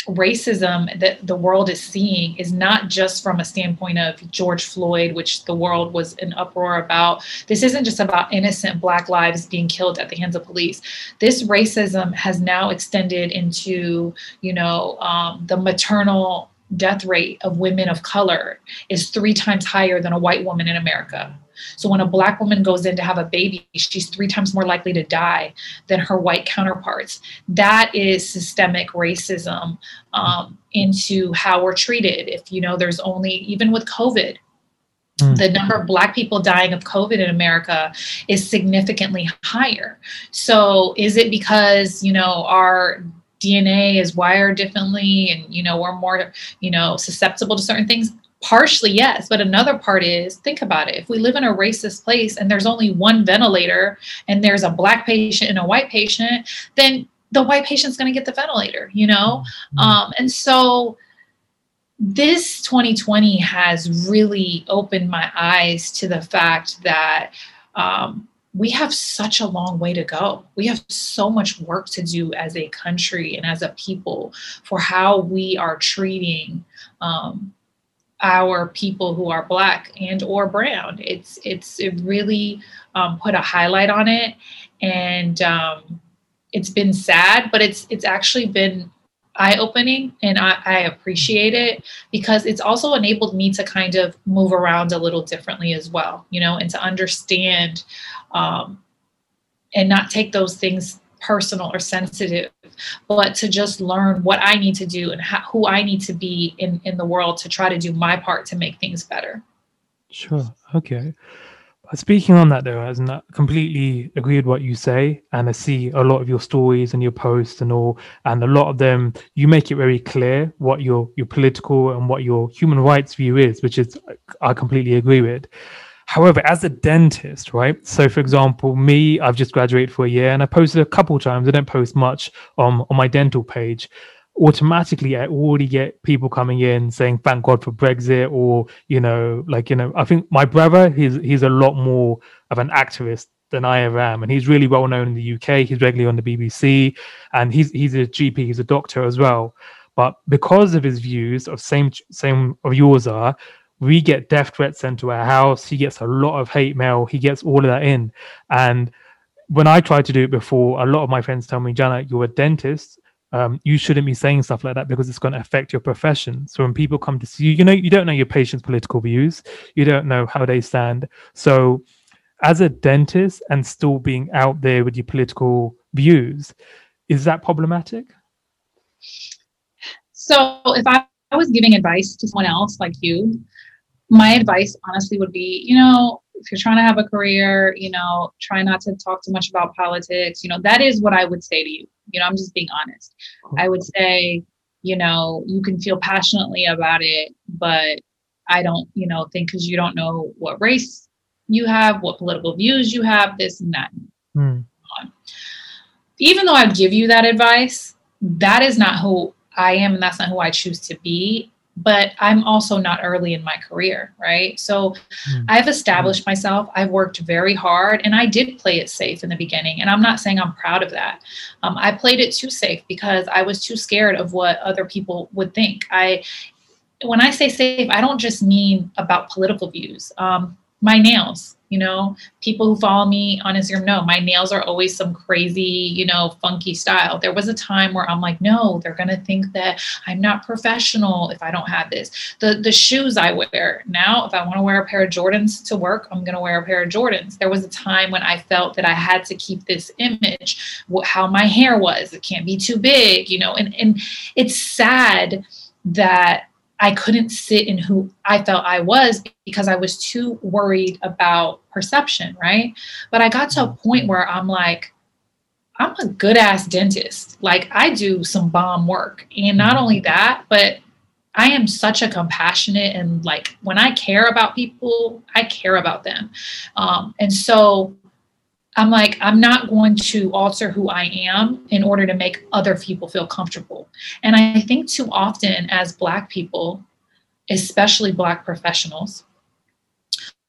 racism that the world is seeing is not just from a standpoint of George Floyd, which the world was in uproar about. This isn't just about innocent Black lives being killed at the hands of police. This racism has now extended into, you know, um, the maternal death rate of women of color is three times higher than a white woman in America. So when a Black woman goes in to have a baby, she's three times more likely to die than her white counterparts. That is systemic racism um, into how we're treated. If, you know, there's only, even with COVID, mm. the number of Black people dying of COVID in America is significantly higher. So is it because, you know, our D N A is wired differently and, you know, we're more, you know, susceptible to certain things? Partially, yes. But another part is, think about it. If we live in a racist place and there's only one ventilator and there's a Black patient and a white patient, then the white patient's going to get the ventilator, you know? Mm-hmm. Um, and so this twenty twenty has really opened my eyes to the fact that um, we have such a long way to go. We have so much work to do as a country and as a people for how we are treating um, our people who are Black and or brown. It's it's it really um, put a highlight on it, and um, it's been sad, but it's it's actually been eye-opening, and I, I appreciate it because it's also enabled me to kind of move around a little differently as well, you know, and to understand um, and not take those things personal or sensitive, but to just learn what I need to do and how, who I need to be in, in the world to try to do my part to make things better. Sure. Okay. But speaking on that though, as I completely agree with what you say, and I see a lot of your stories and your posts and all, and a lot of them, you make it very clear what your, your political and what your human rights view is, which is, I completely agree with. However, as a dentist, right? So for example, me, I've just graduated for a year and I posted a couple times. I don't post much on, on my dental page. Automatically, I already get people coming in saying, thank God for Brexit, or, you know, like, you know, I think my brother, he's, he's a lot more of an activist than I ever am. And he's really well known in the U K. He's regularly on the B B C and he's, he's a G P, he's a doctor as well. But because of his views of same, same of yours are, we get death threats sent to our house. He gets a lot of hate mail. He gets all of that in. And when I tried to do it before, a lot of my friends tell me, Jana, you're a dentist. Um, you shouldn't be saying stuff like that because it's going to affect your profession. So when people come to see you, you know, you don't know your patient's political views. You don't know how they stand. So as a dentist and still being out there with your political views, is that problematic? So if I was giving advice to someone else like you, my advice honestly would be, you know, if you're trying to have a career, you know, try not to talk too much about politics. You know, that is what I would say to you. You know, I'm just being honest. I would say, you know, you can feel passionately about it, but I don't, you know, think because you don't know what race you have, what political views you have, this and that. Mm. Even though I give you that advice, that is not who I am, and that's not who I choose to be. But I'm also not early in my career, right? So mm. I've established myself. I've worked very hard, and I did play it safe in the beginning. And I'm not saying I'm proud of that. Um, I played it too safe because I was too scared of what other people would think. I, when I say safe, I don't just mean about political views. Um, my nails, you know, people who follow me on Instagram know my nails are always some crazy, you know, funky style. There was a time where I'm like, no, they're going to think that I'm not professional if I don't have this. The the shoes I wear now, if I want to wear a pair of Jordans to work, I'm going to wear a pair of Jordans. There was a time when I felt that I had to keep this image, how my hair was. It can't be too big, you know, and, and it's sad that I couldn't sit in who I felt I was because I was too worried about perception, right? But I got to a point where I'm like, I'm a good ass dentist. Like I do some bomb work. And not only that, but I am such a compassionate and like when I care about people, I care about them. Um, and so I'm like, I'm not going to alter who I am in order to make other people feel comfortable. And I think too often as Black people, especially Black professionals,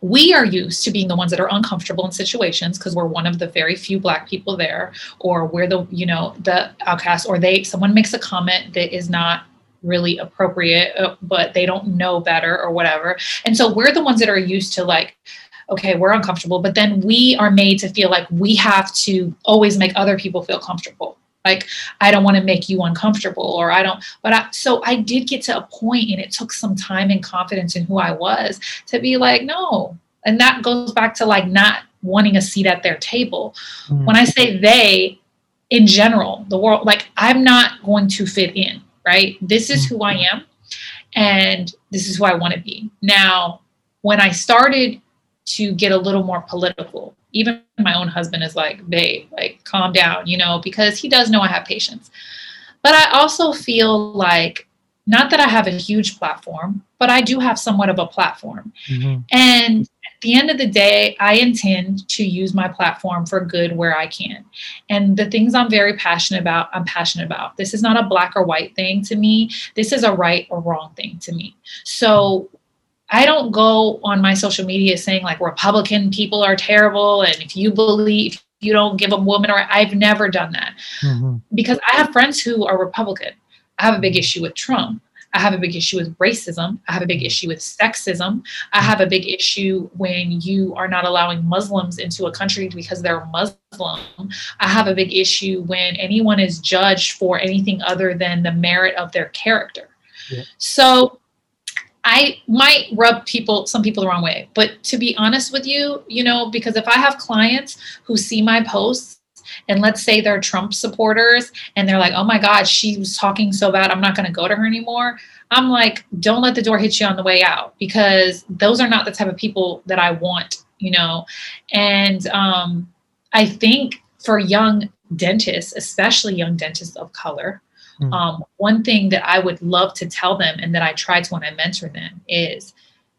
we are used to being the ones that are uncomfortable in situations because we're one of the very few Black people there, or we're the, you know, the outcast, or they, someone makes a comment that is not really appropriate, uh, but they don't know better or whatever. And so we're the ones that are used to like, okay, we're uncomfortable, but then we are made to feel like we have to always make other people feel comfortable. Like, I don't want to make you uncomfortable, or I don't, but I, so I did get to a point, and it took some time and confidence in who I was to be like, no. And that goes back to like not wanting a seat at their table. Mm. When I say they, in general, the world, like I'm not going to fit in, right? This is who I am, and this is who I want to be. Now, when I started to get a little more political, even my own husband is like, babe, like calm down, you know, because he does know I have patience. But I also feel like, not that I have a huge platform, but I do have somewhat of a platform. Mm-hmm. And at the end of the day, I intend to use my platform for good where I can. And the things I'm very passionate about, I'm passionate about. This is not a black or white thing to me. This is a right or wrong thing to me. So I don't go on my social media saying like Republican people are terrible, and if you believe you don't give a woman, or I've never done that. Mm-hmm. Because I have friends who are Republican. I have a big issue with Trump. I have a big issue with racism. I have a big issue with sexism. I have a big issue when you are not allowing Muslims into a country because they're Muslim. I have a big issue when anyone is judged for anything other than the merit of their character. Yeah. So I might rub people, some people the wrong way, but to be honest with you, you know, because if I have clients who see my posts and let's say they're Trump supporters and they're like, oh my God, she was talking so bad, I'm not going to go to her anymore. I'm like, don't let the door hit you on the way out, because those are not the type of people that I want, you know? And um, I think for young dentists, especially young dentists of color, Mm. Um, one thing that I would love to tell them, and that I try to when I mentor them, is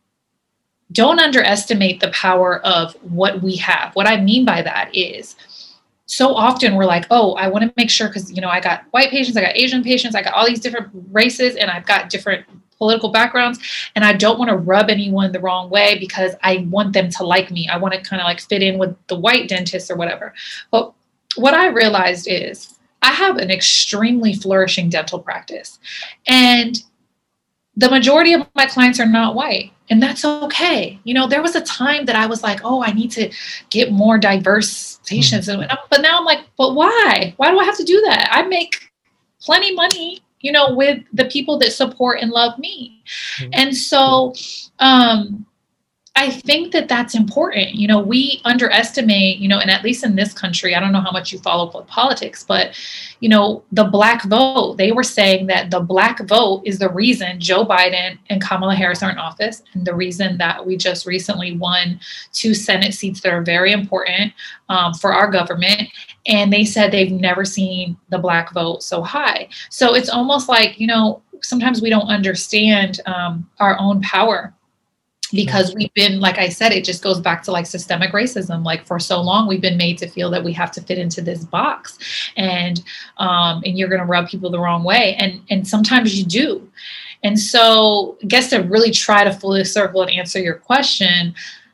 don't underestimate the power of what we have. What I mean by that is, so often we're like, oh, I want to make sure, because, you know, I got white patients, I got Asian patients, I got all these different races, and I've got different political backgrounds, and I don't want to rub anyone the wrong way because I want them to like me. I want to kind of like fit in with the white dentist or whatever. But what I realized is, I have an extremely flourishing dental practice, and the majority of my clients are not white, and that's okay. You know, there was a time that I was like, oh, I need to get more diverse patients. Mm-hmm. And, but now I'm like, but why? Why do I have to do that? I make plenty money, you know, with the people that support and love me. Mm-hmm. And so, um, I think that that's important. You know, we underestimate, you know, and at least in this country, I don't know how much you follow politics, but, you know, the Black vote, they were saying that the Black vote is the reason Joe Biden and Kamala Harris are in office, and the reason that we just recently won two Senate seats that are very important um, for our government. And they said they've never seen the Black vote so high. So it's almost like, you know, sometimes we don't understand um, our own power. Because we've been, like I said, it just goes back to like systemic racism. Like for so long, we've been made to feel that we have to fit into this box, and um, and you're going to rub people the wrong way. And and sometimes you do. And so I guess to really try to fully circle and answer your question,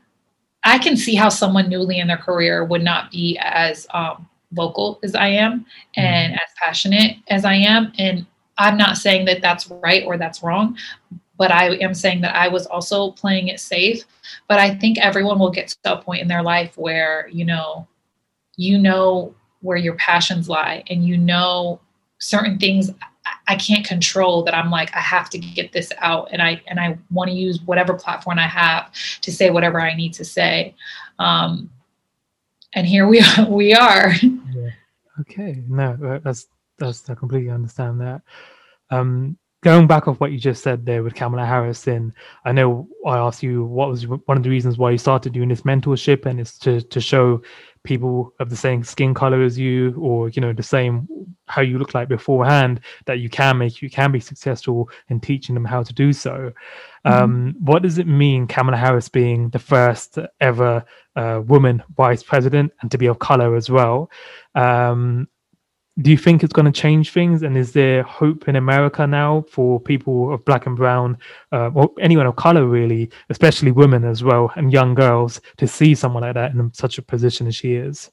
I can see how someone newly in their career would not be as um, vocal as I am and as passionate as I am. And I'm not saying that that's right or that's wrong. But I am saying that I was also playing it safe. But I think everyone will get to a point in their life where, you know, you know where your passions lie, and you know certain things I can't control, that I'm like, I have to get this out, and I and I want to use whatever platform I have to say whatever I need to say. Um, and here we are. We are. Yeah. Okay. No, that's that's I completely understand that. Um, Going back off what you just said there with Kamala Harris, and I know I asked you what was one of the reasons why you started doing this mentorship, and it's to, to show people of the same skin color as you, or, you know, the same, how you look like beforehand, that you can make, you can be successful in teaching them how to do so. Mm-hmm. Um, what does it mean, Kamala Harris being the first ever uh, woman vice president, and to be of color as well? Um, do you think it's going to change things? And is there hope in America now for people of black and brown, uh, or anyone of color, really, especially women as well, and young girls, to see someone like that in such a position as she is?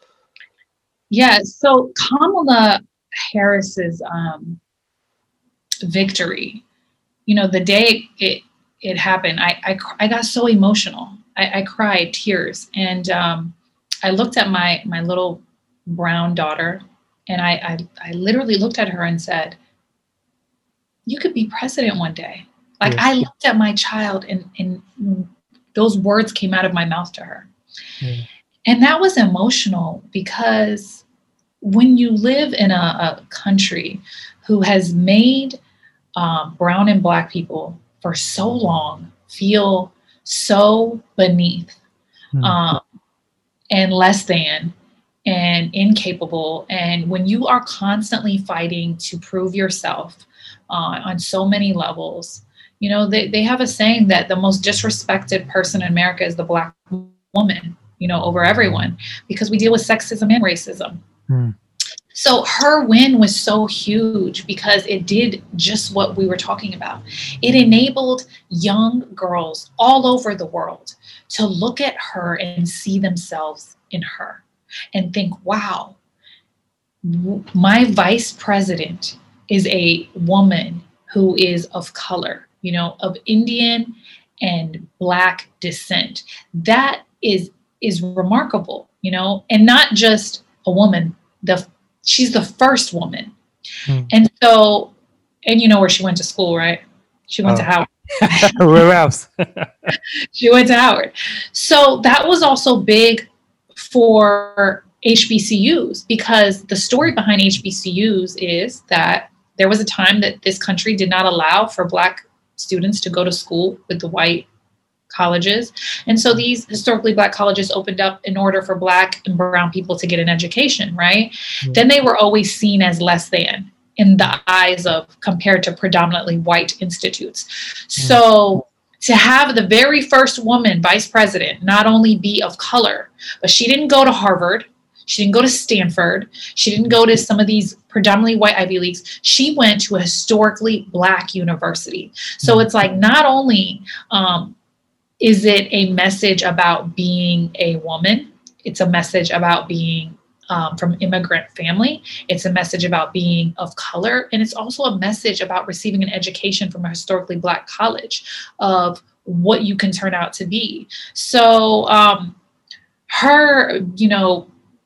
Yeah. So Kamala Harris's um, victory, you know, the day it it happened, I I, I got so emotional. I, I cried tears, and um, I looked at my my little brown daughter, and I, I I literally looked at her and said, "You could be president one day." Like, Yeah. I looked at my child, and and those words came out of my mouth to her, Yeah. and that was emotional because when you live in a, a country who has made um, brown and black people for so long feel so beneath, Mm. um, and less than and incapable, and when you are constantly fighting to prove yourself uh, on so many levels, you know, they, they have a saying that the most disrespected person in America is the black woman, you know, over everyone, because we deal with sexism and racism. Mm. So her win was so huge because it did just what we were talking about. It enabled young girls all over the world to look at her and see themselves in her and think, wow, my vice president is a woman who is of color, you know, of Indian and black descent. That is is remarkable, you know, and not just a woman, the she's the first woman. Mm. And so, and you know where she went to school, right? She went Oh. to Howard. Where else? She went to Howard. So that was also big for H B C Us, because the story behind H B C Us is that there was a time that this country did not allow for black students to go to school with the white colleges. And so these historically black colleges opened up in order for black and brown people to get an education, right? Mm-hmm. Then they were always seen as less than in the eyes of, compared to predominantly white institutes. Mm-hmm. So to have the very first woman vice president not only be of color, but she didn't go to Harvard, she didn't go to Stanford, she didn't go to some of these predominantly white Ivy Leagues, she went to a historically black university. So it's like, not only um, is it a message about being a woman, it's a message about being um, from immigrant family, it's a message about being of color, and it's also a message about receiving an education from a historically black college of what you can turn out to be. So um, her, you know,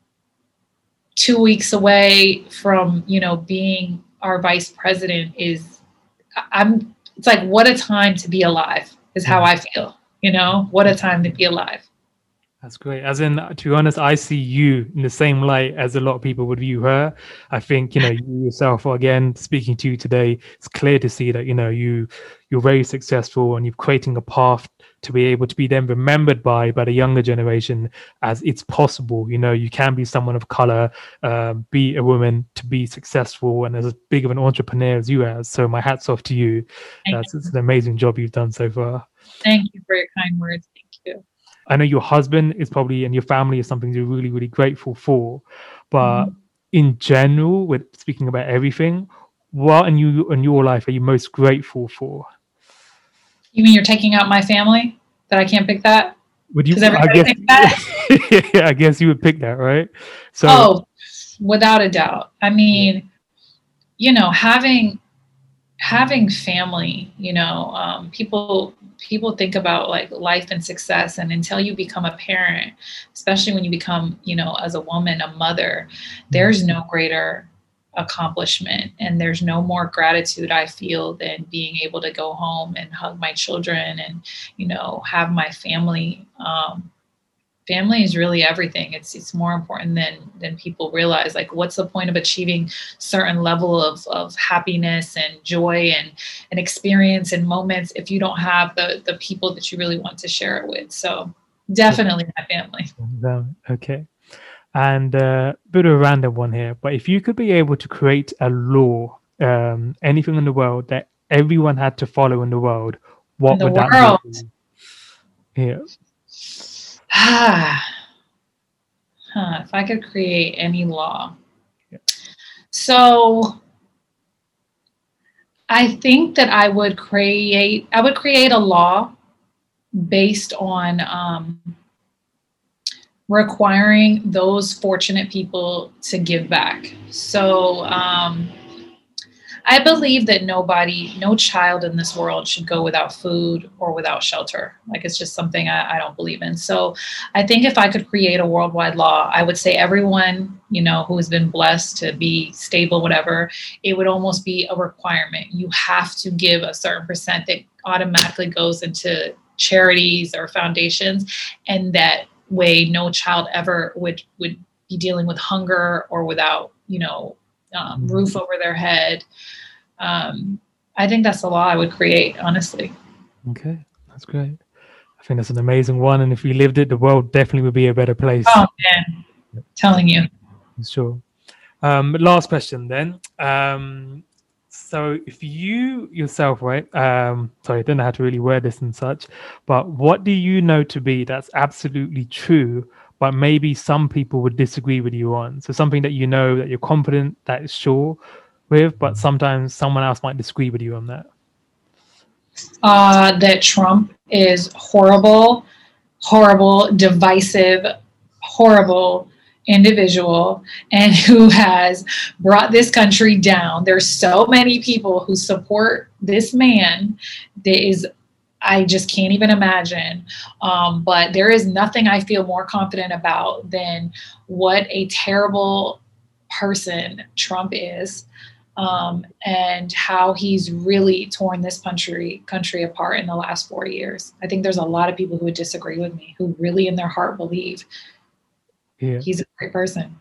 two weeks away from, you know, being our vice president is, I'm, it's like, what a time to be alive is how I feel, you know, what a time to be alive. That's great. As in, to be honest, I see you in the same light as a lot of people would view her. I think, you know, you yourself, again, speaking to you today, it's clear to see that, you know, you, you're very successful and you're creating a path to be able to be then remembered by, by the younger generation as it's possible. You know, you can be someone of color, uh, be a woman, to be successful and as big of an entrepreneur as you are. So my hat's off to you. Thank That's you. It's an amazing job you've done so far. Thank you for your kind words. Thank you. I know your husband is probably, and your family is something you're really, really grateful for. But mm-hmm. in general, with speaking about everything, what in you in your life are you most grateful for? You mean you're taking out my family? That I can't pick that? Would you? I guess. Think that? Yeah, I guess you would pick that, right? So. Oh, without a doubt. I mean, you know, having having family. You know, um, people. People think about like life and success, and until you become a parent, especially when you become, you know, as a woman, a mother, there's no greater accomplishment and there's no more gratitude I feel than being able to go home and hug my children and, you know, have my family. Um, family is really everything. It's it's more important than than people realize. Like, what's the point of achieving certain level of, of happiness and joy and, and experience and moments if you don't have the the people that you really want to share it with? So definitely my family. Okay. And a uh, bit of a random one here, but if you could be able to create a law, um, anything in the world that everyone had to follow in the world, what in the would world. that be? Yeah. Ah, huh, if I could create any law, yeah. So I think that I would create, I would create a law based on um, requiring those fortunate people to give back. So um, I believe that nobody, no child in this world should go without food or without shelter. Like, it's just something I, I don't believe in. So I think if I could create a worldwide law, I would say everyone, you know, who has been blessed to be stable, whatever, it would almost be a requirement. You have to give a certain percent that automatically goes into charities or foundations, and that way no child ever would, would be dealing with hunger or without, you know, um, roof over their head. Um, I think that's the law I would create, honestly. Okay, that's great. I think that's an amazing one. And if we lived it, the world definitely would be a better place. Oh, man. I'm telling you. Sure. Um, last question then. Um, so if you yourself, right, um, sorry, I don't know how to really word this and such, but what do you know to be that's absolutely true, but maybe some people would disagree with you on? So something that you know that you're confident, that is sure with, but sometimes someone else might disagree with you on that. Uh, that Trump is horrible, horrible, divisive, horrible individual, and who has brought this country down. There's so many people who support this man that is, I just can't even imagine. Um, but there is nothing I feel more confident about than what a terrible person Trump is, um, and how he's really torn this country country apart in the last four years. I think there's a lot of people who would disagree with me, who really in their heart believe yeah. he's a great person.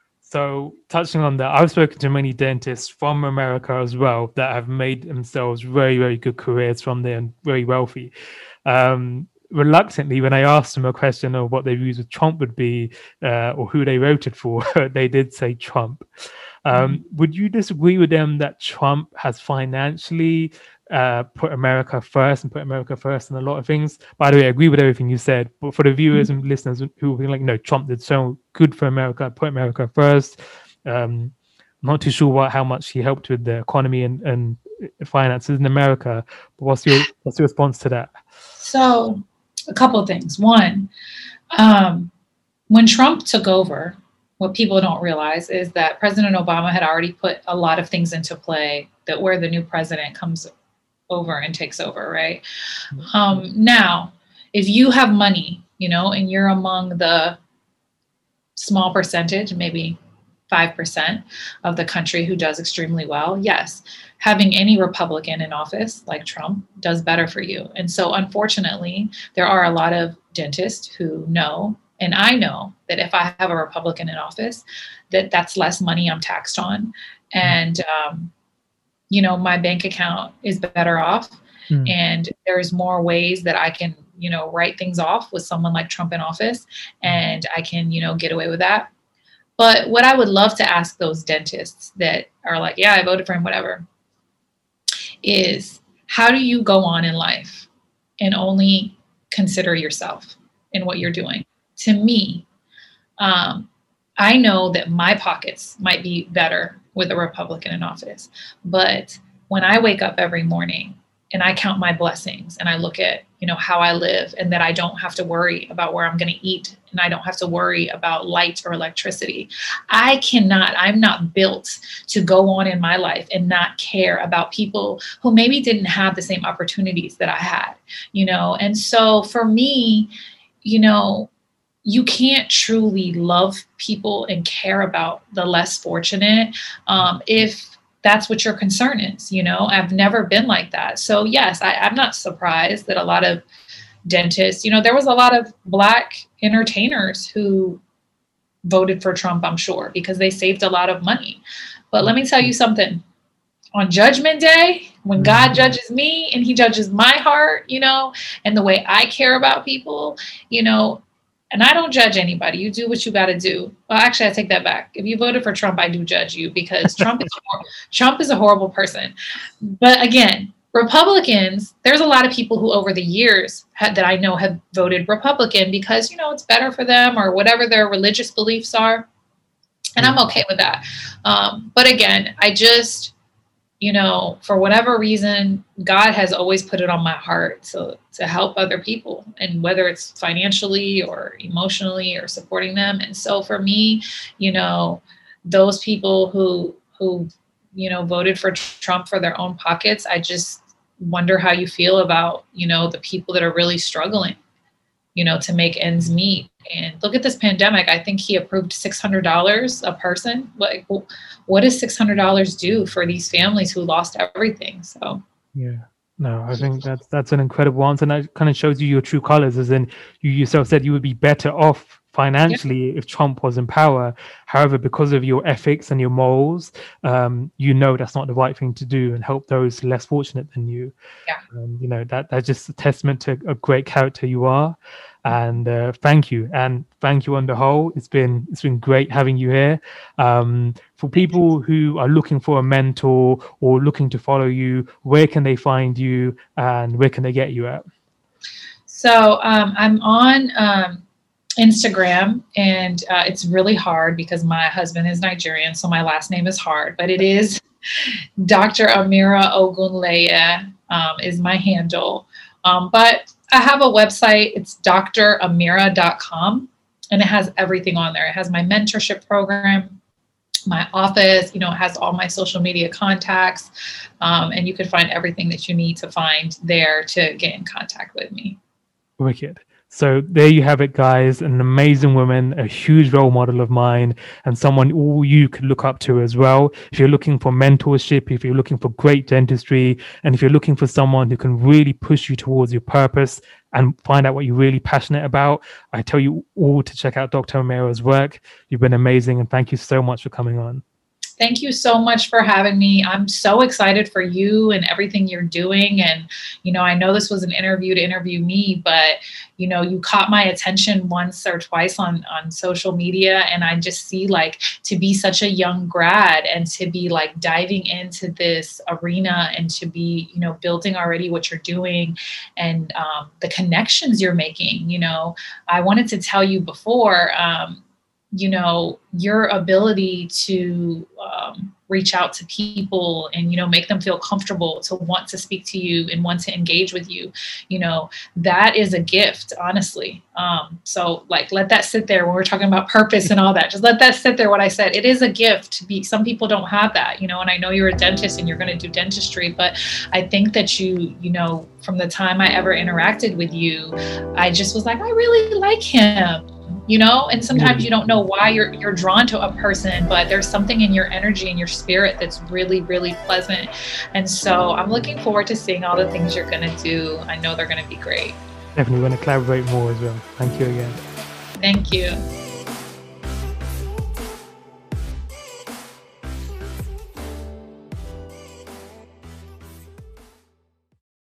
So touching on that, I've spoken to many dentists from America as well that have made themselves very, very good careers from there and very wealthy. Um, reluctantly, when I asked them a question of what their views with Trump would be, uh, or who they voted for, they did say Trump. Um, mm-hmm. Would you disagree with them that Trump has financially uh, put America first and put America first in a lot of things? By the way, I agree with everything you said, but for the viewers mm-hmm. and listeners who are like, no, Trump did so good for America, put America first. Um, I'm not too sure what, how much he helped with the economy and, and finances in America, but what's your, what's your response to that? So a couple of things. One, um, when Trump took over, what people don't realize is that President Obama had already put a lot of things into play that where the new president comes over and takes over, right? Mm-hmm. Um, now, if you have money, you know, and you're among the small percentage, maybe five percent of the country who does extremely well, yes, having any Republican in office like Trump does better for you. And so unfortunately, there are a lot of dentists who know, and I know, that if I have a Republican in office, that that's less money I'm taxed on. And, um, you know, my bank account is better off. Mm. And there's more ways that I can, you know, write things off with someone like Trump in office, and I can, you know, get away with that. But what I would love to ask those dentists that are like, yeah, I voted for him, whatever, is how do you go on in life and only consider yourself in what you're doing? To me, um, I know that my pockets might be better with a Republican in office, but when I wake up every morning and I count my blessings and I look at, you know, how I live, and that I don't have to worry about where I'm going to eat, and I don't have to worry about light or electricity, I cannot, I'm not built to go on in my life and not care about people who maybe didn't have the same opportunities that I had, you know? And so for me, you know, you can't truly love people and care about the less fortunate um, if that's what your concern is. You know, I've never been like that. So yes, I, I'm not surprised that a lot of dentists, you know, there was a lot of Black entertainers who voted for Trump, I'm sure, because they saved a lot of money. But let me tell you something. On Judgment Day, when God judges me and he judges my heart, you know, and the way I care about people, you know, and I don't judge anybody. You do what you got to do. Well, actually, I take that back. If you voted for Trump, I do judge you, because Trump is Trump is a horrible person. But again, Republicans, there's a lot of people who over the years had, that I know have voted Republican because, you know, it's better for them or whatever their religious beliefs are. And I'm okay with that. Um, but again, I just, you know, for whatever reason, God has always put it on my heart to, to help other people, and whether it's financially or emotionally or supporting them. And so for me, you know, those people who, who, you know, voted for Trump for their own pockets, I just wonder how you feel about, you know, the people that are really struggling, you know, to make ends meet. And look at this pandemic. I think he approved six hundred dollars a person. Like, what does six hundred dollars do for these families who lost everything? So, yeah, no, I think that's that's an incredible answer, and that kind of shows you your true colors. As in, you yourself said you would be better off financially yeah. if Trump was in power. However, because of your ethics and your morals, um, you know that's not the right thing to do, and help those less fortunate than you. Yeah, um, you know that that's just a testament to a great character you are. And uh, thank you, and thank you on the whole. It's been it's been great having you here. Um, for people who are looking for a mentor or looking to follow you, where can they find you, and where can they get you at? So um, I'm on um, Instagram, and uh, it's really hard because my husband is Nigerian, so my last name is hard, but it is Doctor Amira Ogunleye um, is my handle. Um, but I have a website. It's d r amira dot com, and it has everything on there. It has my mentorship program, my office, you know, it has all my social media contacts, um, and you can find everything that you need to find there to get in contact with me. Wicked. So there you have it, guys. An amazing woman, a huge role model of mine, and someone all you could look up to as well. If you're looking for mentorship, if you're looking for great dentistry, and if you're looking for someone who can really push you towards your purpose and find out what you're really passionate about, I tell you all to check out Doctor Amira's work. You've been amazing, and thank you so much for coming on. Thank you so much for having me. I'm so excited for you and everything you're doing. And, you know, I know this was an interview to interview me, but, you know, you caught my attention once or twice on, on social media. And I just see, like, to be such a young grad and to be like diving into this arena and to be, you know, building already what you're doing and um, the connections you're making. You know, I wanted to tell you before, um, you know, your ability to um, reach out to people and, you know, make them feel comfortable to want to speak to you and want to engage with you, you know, that is a gift, honestly. Um, so like, let that sit there when we're talking about purpose and all that. Just let that sit there. What I said, it is a gift to be, some people don't have that, you know, and I know you're a dentist and you're going to do dentistry, but I think that you, you know, from the time I ever interacted with you, I just was like, I really like him. You know, and sometimes you don't know why you're you're drawn to a person, but there's something in your energy and your spirit that's really, really pleasant. And so I'm looking forward to seeing all the things you're going to do. I know they're going to be great. Definitely going to collaborate more as well. Thank you again. Thank you.